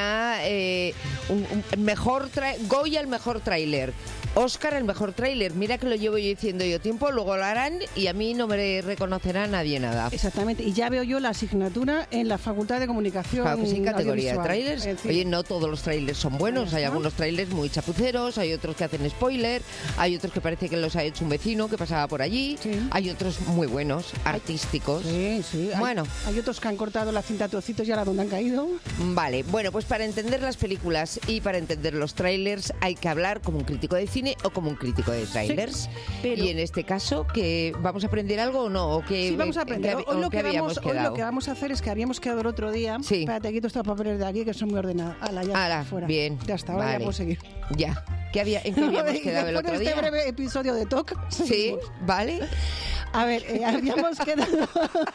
[SPEAKER 2] mejor Goya el mejor trailer. Oscar el mejor tráiler. Mira que lo llevo yo diciendo yo tiempo, luego lo harán y a mí no me reconocerá nadie nada.
[SPEAKER 17] Exactamente, y ya veo yo la asignatura en la Facultad de Comunicación.
[SPEAKER 2] Claro que sí, categoría de trailers. Oye, no todos los trailers son buenos, hay algunos trailers muy chapuceros, hay otros que hacen spoiler, hay otros que parece que los ha hecho un vecino que pasaba por allí, hay otros muy buenos, artísticos.
[SPEAKER 17] Sí.
[SPEAKER 2] Bueno.
[SPEAKER 17] Hay otros que han cortado la cinta a trocitos y ahora donde han caído.
[SPEAKER 2] Vale, bueno, pues para entender las películas y para entender los trailers hay que hablar como un crítico de cine o como un crítico de trailers. Sí, pero... Y en este caso, ¿que vamos a aprender algo o no? ¿O que,
[SPEAKER 17] sí, vamos a aprender. Hoy lo que vamos a hacer es que habíamos quedado el otro día.
[SPEAKER 2] Sí.
[SPEAKER 17] Espérate, quito estos papeles de aquí que son muy ordenados. Ya fuera.
[SPEAKER 2] Bien.
[SPEAKER 17] Ya está, ahora ya puedo seguir.
[SPEAKER 2] Ya. ¿En qué habíamos quedado el otro día?
[SPEAKER 17] Este breve episodio de TOC.
[SPEAKER 2] Sí, vale.
[SPEAKER 17] A ver, habíamos quedado...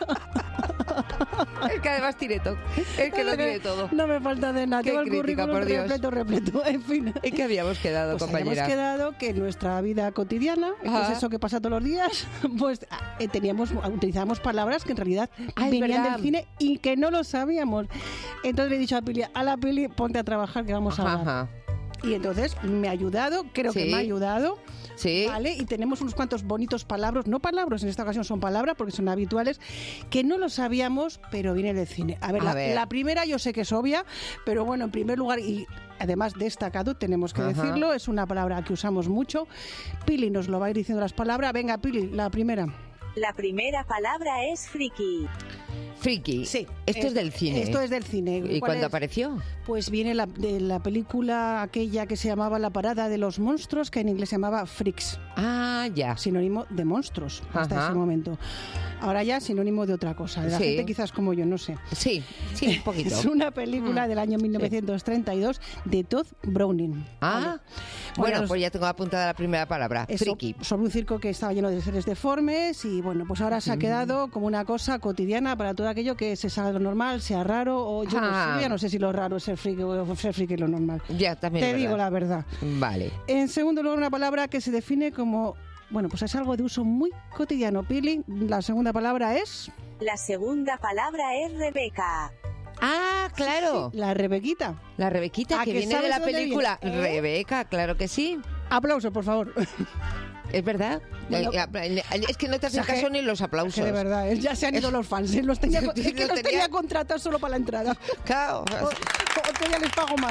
[SPEAKER 2] El que además tiene todo. El que lo tiene todo.
[SPEAKER 17] No me falta de nada. Tengo el currículum repleto. En fin.
[SPEAKER 2] ¿En qué habíamos quedado, compañera?
[SPEAKER 17] Habíamos quedado que en nuestra vida cotidiana, que es eso que pasa todos los días, pues utilizábamos palabras que en realidad venían del cine y que no lo sabíamos. Entonces le he dicho a la Pili, ponte a trabajar que vamos a hablar. Y entonces me ha ayudado, creo que me ha ayudado.
[SPEAKER 2] Sí.
[SPEAKER 17] Vale, y tenemos unos cuantos bonitos palabras, no palabras, en esta ocasión son palabras porque son habituales, que no lo sabíamos, pero viene del cine. A ver, la primera yo sé que es obvia, pero bueno, en primer lugar, y además destacado, tenemos que decirlo, es una palabra que usamos mucho. Pili nos lo va a ir diciendo las palabras. Venga, Pili, la primera.
[SPEAKER 18] La primera palabra es friki.
[SPEAKER 2] Friki.
[SPEAKER 17] Sí.
[SPEAKER 2] Esto es del cine.
[SPEAKER 17] Esto es del cine.
[SPEAKER 2] ¿Y cuándo apareció?
[SPEAKER 17] Pues viene de la película aquella que se llamaba La parada de los monstruos, que en inglés se llamaba Freaks.
[SPEAKER 2] Ah, ya.
[SPEAKER 17] Sinónimo de monstruos hasta ese momento. Ahora ya sinónimo de otra cosa. De la gente quizás como yo, no sé.
[SPEAKER 2] Sí, un poquito.
[SPEAKER 17] Es una película del año 1932 de Todd Browning.
[SPEAKER 2] Ah, bueno, pues ya tengo apuntada la primera palabra. Friki.
[SPEAKER 17] Sobre un circo que estaba lleno de seres deformes y bueno, pues ahora se ha quedado como una cosa cotidiana para todo aquello que se salga lo normal, sea raro o yo ya no sé si lo raro es ser friki o ser friki lo normal.
[SPEAKER 2] Ya, también.
[SPEAKER 17] Te digo la verdad.
[SPEAKER 2] Vale.
[SPEAKER 17] En segundo lugar, una palabra que se define como, bueno, pues es algo de uso muy cotidiano. Pili, la segunda palabra es...
[SPEAKER 18] La segunda palabra es Rebeca.
[SPEAKER 2] Ah, claro.
[SPEAKER 17] Sí, la Rebequita.
[SPEAKER 2] La Rebequita, que viene de la película Rebeca, claro que sí.
[SPEAKER 17] Aplauso, por favor.
[SPEAKER 2] ¿Es verdad? Bueno, es que no te hacen caso ni los aplausos.
[SPEAKER 17] Que de verdad, ya se han ido los fans. Los tenía contratados solo para la entrada.
[SPEAKER 2] Claro.
[SPEAKER 17] O ya les pago más.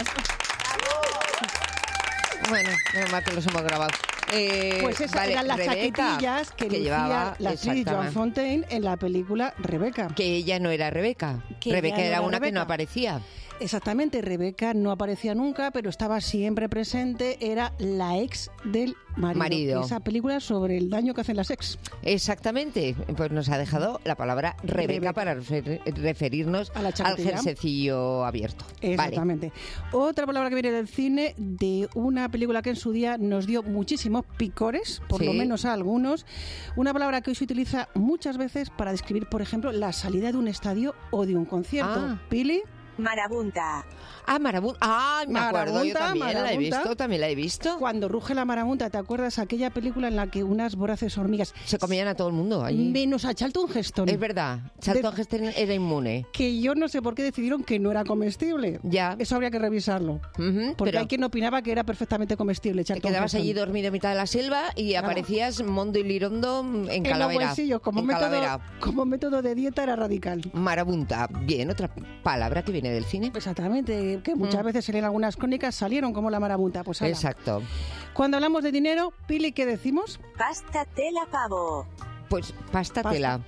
[SPEAKER 2] Bueno, menos mal que los hemos grabado.
[SPEAKER 17] Pues esas eran las chaquetillas que llevaba la actriz Joan Fontaine en la película Rebeca.
[SPEAKER 2] Que ella no era Rebeca. Rebeca era una que no aparecía.
[SPEAKER 17] Exactamente, Rebeca no aparecía nunca, pero estaba siempre presente, era la ex del marido. Esa película sobre el daño que hacen las ex.
[SPEAKER 2] Exactamente, pues nos ha dejado la palabra Rebeca para referirnos al jersecillo abierto.
[SPEAKER 17] Exactamente. Vale. Otra palabra que viene del cine, de una película que en su día nos dio muchísimos picores, por lo menos a algunos, una palabra que hoy se utiliza muchas veces para describir, por ejemplo, la salida de un estadio o de un concierto. Pili.
[SPEAKER 18] Marabunta.
[SPEAKER 2] Ah, Marabunta. Ah, me acuerdo, yo también la he visto.
[SPEAKER 17] Cuando ruge la marabunta, ¿te acuerdas aquella película en la que unas voraces hormigas
[SPEAKER 2] se comían a todo el mundo allí?
[SPEAKER 17] Menos a Charlton Heston.
[SPEAKER 2] Es verdad, Charlton Heston era inmune.
[SPEAKER 17] Que yo no sé por qué decidieron que no era comestible.
[SPEAKER 2] Ya.
[SPEAKER 17] Eso habría que revisarlo. Porque hay quien opinaba que era perfectamente comestible.
[SPEAKER 2] Te quedabas allí dormido en mitad de la selva y aparecías mondo y lirondo en calavera.
[SPEAKER 17] En los bolsillos, como método de dieta era radical.
[SPEAKER 2] Marabunta. Bien, otra palabra que viene del cine.
[SPEAKER 17] Exactamente, que muchas veces en algunas crónicas salieron como la marabunta. Pues ala.
[SPEAKER 2] Exacto.
[SPEAKER 17] Cuando hablamos de dinero, Pili, ¿qué decimos?
[SPEAKER 18] Pasta, tela, pavo.
[SPEAKER 2] Pues pasta. Tela.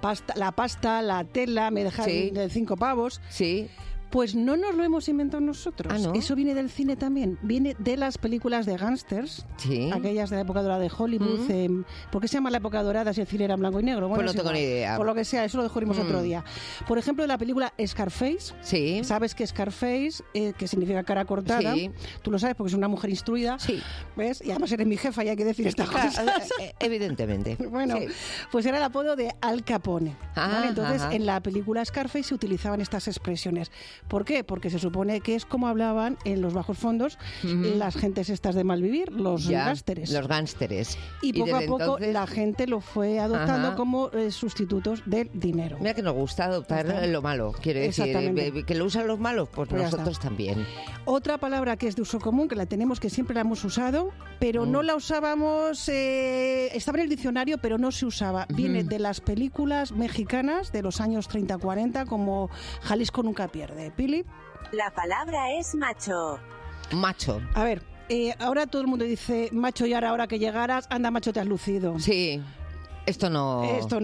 [SPEAKER 17] La pasta, la tela, me dejan de 5 pavos.
[SPEAKER 2] Sí.
[SPEAKER 17] Pues no nos lo hemos inventado nosotros.
[SPEAKER 2] ¿Ah, no?
[SPEAKER 17] Eso viene del cine también. Viene de las películas de gángsters, aquellas de la época dorada de Hollywood. ¿Por qué se llama la época dorada si el cine era en blanco y negro? Bueno,
[SPEAKER 2] pues no tengo ni idea.
[SPEAKER 17] Por lo que sea, eso lo descubrimos otro día. Por ejemplo, de la película Scarface.
[SPEAKER 2] Sí.
[SPEAKER 17] ¿Sabes que Scarface, que significa cara cortada?
[SPEAKER 2] Sí.
[SPEAKER 17] Tú lo sabes porque es una mujer instruida.
[SPEAKER 2] Sí.
[SPEAKER 17] ¿Ves? Y además eres mi jefa y hay que decir estas cosas.
[SPEAKER 2] Evidentemente.
[SPEAKER 17] Bueno, pues era el apodo de Al Capone. ¿Vale? Entonces, en la película Scarface se utilizaban estas expresiones. ¿Por qué? Porque se supone que es como hablaban en los bajos fondos las gentes estas de malvivir, los gángsteres.
[SPEAKER 2] Los gángsteres.
[SPEAKER 17] Y poco a poco la gente lo fue adoptando como sustitutos del dinero.
[SPEAKER 2] Mira que nos gusta adoptar lo malo, quiero decir. Que lo usan los malos, pues nosotros también.
[SPEAKER 17] Otra palabra que es de uso común, que la tenemos, que siempre la hemos usado, pero no la usábamos, estaba en el diccionario, pero no se usaba. Viene de las películas mexicanas de los años 30-40, como Jalisco nunca pierde. Pili.
[SPEAKER 18] La palabra es macho.
[SPEAKER 2] Macho.
[SPEAKER 17] A ver, ahora todo el mundo dice macho y ahora que llegaras, anda macho, te has lucido.
[SPEAKER 2] Sí. Esto no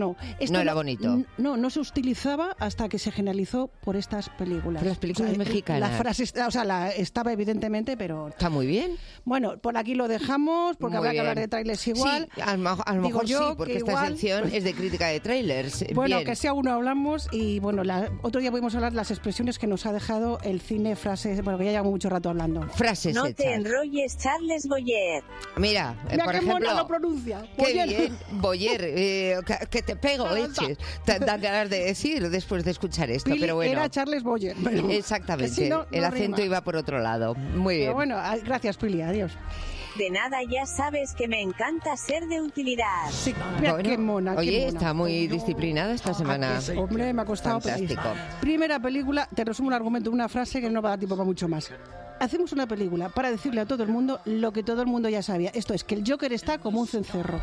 [SPEAKER 2] era bonito.
[SPEAKER 17] No se utilizaba hasta que se generalizó por estas películas.
[SPEAKER 2] Por las películas mexicanas.
[SPEAKER 17] La frase, estaba evidentemente, pero...
[SPEAKER 2] Está muy bien.
[SPEAKER 17] Bueno, por aquí lo dejamos, porque habrá que hablar de trailers igual.
[SPEAKER 2] Sí, a lo mejor sí, porque esta sección es de crítica de trailers.
[SPEAKER 17] Bueno,
[SPEAKER 2] bien.
[SPEAKER 17] Que sea uno hablamos y bueno, otro día podemos hablar de las expresiones que nos ha dejado el cine, frases, bueno, que ya llevamos mucho rato hablando.
[SPEAKER 2] Frases
[SPEAKER 18] No
[SPEAKER 2] hechas.
[SPEAKER 18] te enrolles, Charles Boyer.
[SPEAKER 2] Mira, por ejemplo...
[SPEAKER 17] Mona lo pronuncia.
[SPEAKER 2] Qué bien, Boyer. Que te pego, eches. Te dan ganas de decir después de escuchar esto,
[SPEAKER 17] Pili
[SPEAKER 2] pero bueno.
[SPEAKER 17] Era Charles Boyer. Bueno,
[SPEAKER 2] exactamente.
[SPEAKER 17] Si no
[SPEAKER 2] el acento
[SPEAKER 17] rima.
[SPEAKER 2] iba por otro lado. Muy bien.
[SPEAKER 17] Pero bueno, gracias, Pili. Adiós.
[SPEAKER 18] De nada, ya sabes que me encanta ser de utilidad.
[SPEAKER 17] Sí, mira, qué mona.
[SPEAKER 2] Oye,
[SPEAKER 17] qué mona.
[SPEAKER 2] Está muy disciplinada esta semana.
[SPEAKER 17] Hombre, me ha costado.
[SPEAKER 2] Fantástico.
[SPEAKER 17] Primera película, te resumo un argumento, una frase que no va a dar tiempo para mucho más. Hacemos una película para decirle a todo el mundo lo que todo el mundo ya sabía. Esto es que el Joker está como un cencerro.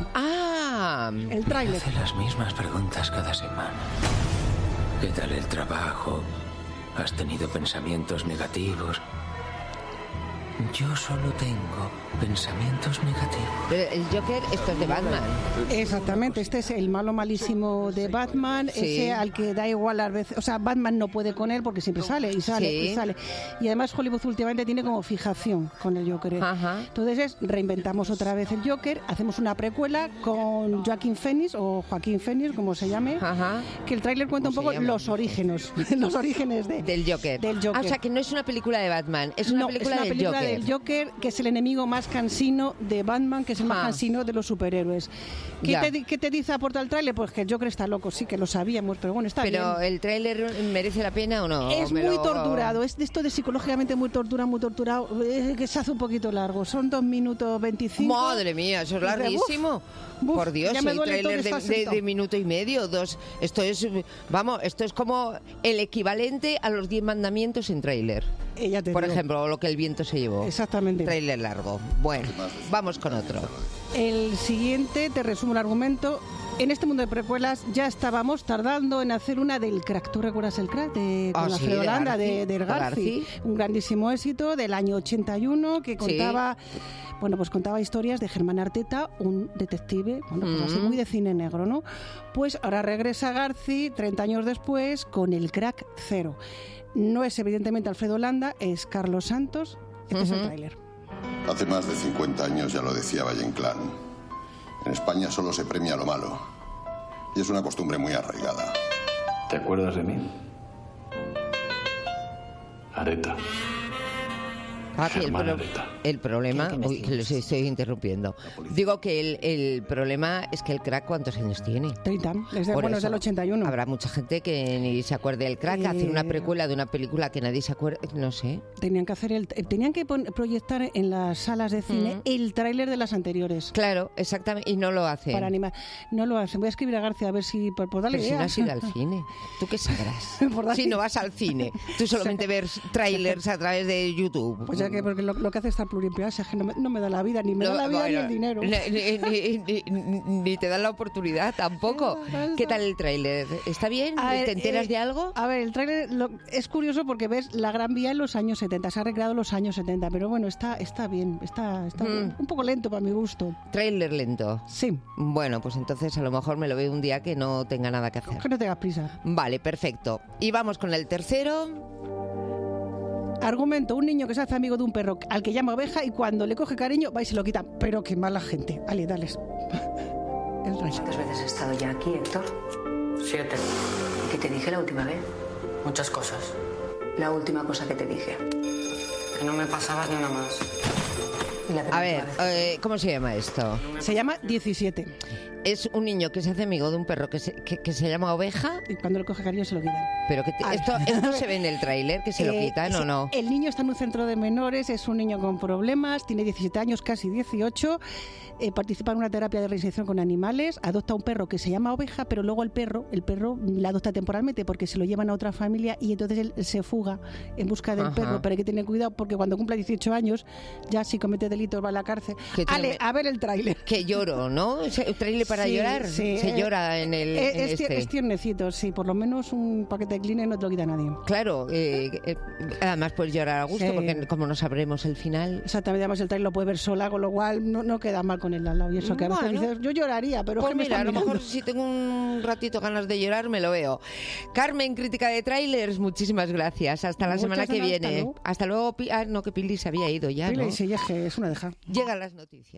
[SPEAKER 2] Ah,
[SPEAKER 17] el tráiler.
[SPEAKER 19] Hace las mismas preguntas cada semana. ¿Qué tal el trabajo? ¿Has tenido pensamientos negativos? Yo solo tengo pensamientos negativos.
[SPEAKER 2] Pero el Joker, esto es de Batman.
[SPEAKER 17] Exactamente, este es el malo malísimo de Batman, ese al que da igual a veces, o sea, Batman no puede con él porque siempre sale y sale y sale. Y además Hollywood últimamente tiene como fijación con el Joker. Entonces reinventamos otra vez el Joker, hacemos una precuela con Joaquin Phoenix o Joaquín Phoenix, como se llame, que el tráiler cuenta un poco los orígenes
[SPEAKER 2] del Joker. O sea, que no es una película de Batman, es una película del Joker.
[SPEAKER 17] El Joker, que es el enemigo más cansino de Batman, que es el más cansino de los superhéroes. ¿Qué te dice aporta el tráiler? Pues que el Joker está loco, sí que lo sabíamos, pero bueno, está bien.
[SPEAKER 2] ¿Pero el tráiler merece la pena o no?
[SPEAKER 17] Es muy torturado, es de esto de psicológicamente muy torturado, que se hace un poquito largo. Son 2 minutos 25.
[SPEAKER 2] Madre mía, eso es larguísimo. Por Dios, hay tráiler de minuto y medio, 2. Esto es como el equivalente a los 10 mandamientos en tráiler. Por ejemplo, lo que el viento se llevó.
[SPEAKER 17] Exactamente.
[SPEAKER 2] Tráiler largo. Bueno, vamos con otro.
[SPEAKER 17] El siguiente, te resumo el argumento. En este mundo de precuelas ya estábamos tardando en hacer una del Crack. ¿Tú recuerdas el Crack? Con Alfredo Landa, del Garci. Un grandísimo éxito del año 81 que contaba... Bueno, pues contaba historias de Germán Arteta, un detective, pues así muy de cine negro, ¿no? Pues ahora regresa Garci, 30 años después, con el Crack 0. No es evidentemente Alfredo Landa, es Carlos Santos. Este es el tráiler.
[SPEAKER 20] Hace más de 50 años ya lo decía Valle Inclán. En España solo se premia lo malo. Y es una costumbre muy arraigada.
[SPEAKER 19] ¿Te acuerdas de mí? Areta.
[SPEAKER 2] El problema... Uy, que les estoy interrumpiendo. Digo que el problema es que el crack, ¿cuántos años tiene?
[SPEAKER 17] 30. Es del 81.
[SPEAKER 2] Habrá mucha gente que ni se acuerde del crack. Hacer una precuela de una película que nadie se acuerde, no sé.
[SPEAKER 17] Tenían que proyectar en las salas de cine el tráiler de las anteriores.
[SPEAKER 2] Claro, exactamente. Y no lo hacen.
[SPEAKER 17] Para animar. No lo hacen. Voy a escribir a García a ver si por darle
[SPEAKER 2] idea.
[SPEAKER 17] Si
[SPEAKER 2] no has ido al cine. ¿Tú qué sabrás? Si no vas al cine. Tú solamente ves trailers a través de YouTube.
[SPEAKER 17] Pues ya que porque lo que hace estar pluriempleado es que no me da la vida, ni me da la vida ni el dinero.
[SPEAKER 2] Ni te dan la oportunidad tampoco. ¿Qué tal el tráiler? ¿Está bien? ¿Te enteras de algo?
[SPEAKER 17] A ver, el tráiler es curioso porque ves la Gran Vía en los años 70. Se ha recreado los años 70, pero bueno, está bien. Está un poco lento para mi gusto.
[SPEAKER 2] ¿Tráiler lento?
[SPEAKER 17] Sí.
[SPEAKER 2] Bueno, pues entonces a lo mejor me lo veo un día que no tenga nada que hacer.
[SPEAKER 17] Que no tengas prisa.
[SPEAKER 2] Vale, perfecto. Y vamos con el tercero.
[SPEAKER 17] Argumento, un niño que se hace amigo de un perro al que llama oveja y cuando le coge cariño va y se lo quita. Pero qué mala gente. Ale, dales.
[SPEAKER 21] ¿Cuántas veces he estado ya aquí, Héctor?
[SPEAKER 22] 7.
[SPEAKER 21] ¿Qué te dije la última vez?
[SPEAKER 22] Muchas cosas.
[SPEAKER 21] La última cosa que te dije.
[SPEAKER 22] Que no me pasabas ni una más.
[SPEAKER 2] A ver, ¿cómo se llama esto?
[SPEAKER 17] Se llama 17.
[SPEAKER 2] Es un niño que se hace amigo de un perro que se llama oveja.
[SPEAKER 17] Y cuando le coge cariño se lo quitan.
[SPEAKER 2] Pero esto se ve en el tráiler, que se lo quitan o no.
[SPEAKER 17] El niño está en un centro de menores, es un niño con problemas, tiene 17 años, casi 18. Participa en una terapia de reinserción con animales, adopta un perro que se llama oveja, pero luego el perro la adopta temporalmente porque se lo llevan a otra familia y entonces él se fuga en busca del perro, pero hay que tener cuidado porque cuando cumpla 18 años ya si comete delitos va a la cárcel. Ale, a ver el tráiler.
[SPEAKER 2] Que lloro, ¿no? ¿El tráiler para llorar?
[SPEAKER 17] Sí,
[SPEAKER 2] se llora en el
[SPEAKER 17] es tiernecito, sí, por lo menos un paquete de Kleenex no te lo quita nadie.
[SPEAKER 2] Claro, además puedes llorar a gusto porque como no sabremos el final.
[SPEAKER 17] Exactamente, además el tráiler lo puedes ver sola, con lo cual no queda mal con él al lado. Y eso que a veces dices, yo lloraría, pero
[SPEAKER 2] pues
[SPEAKER 17] es que
[SPEAKER 2] mira, a lo mejor si tengo un ratito ganas de llorar, me lo veo. Carmen, crítica de tráilers, muchísimas gracias. Hasta la semana que viene. Hasta luego. No, que Pili se había ido ya,
[SPEAKER 17] Pili,
[SPEAKER 2] ¿no?
[SPEAKER 17] sí, es una deja.
[SPEAKER 2] Llegan las noticias.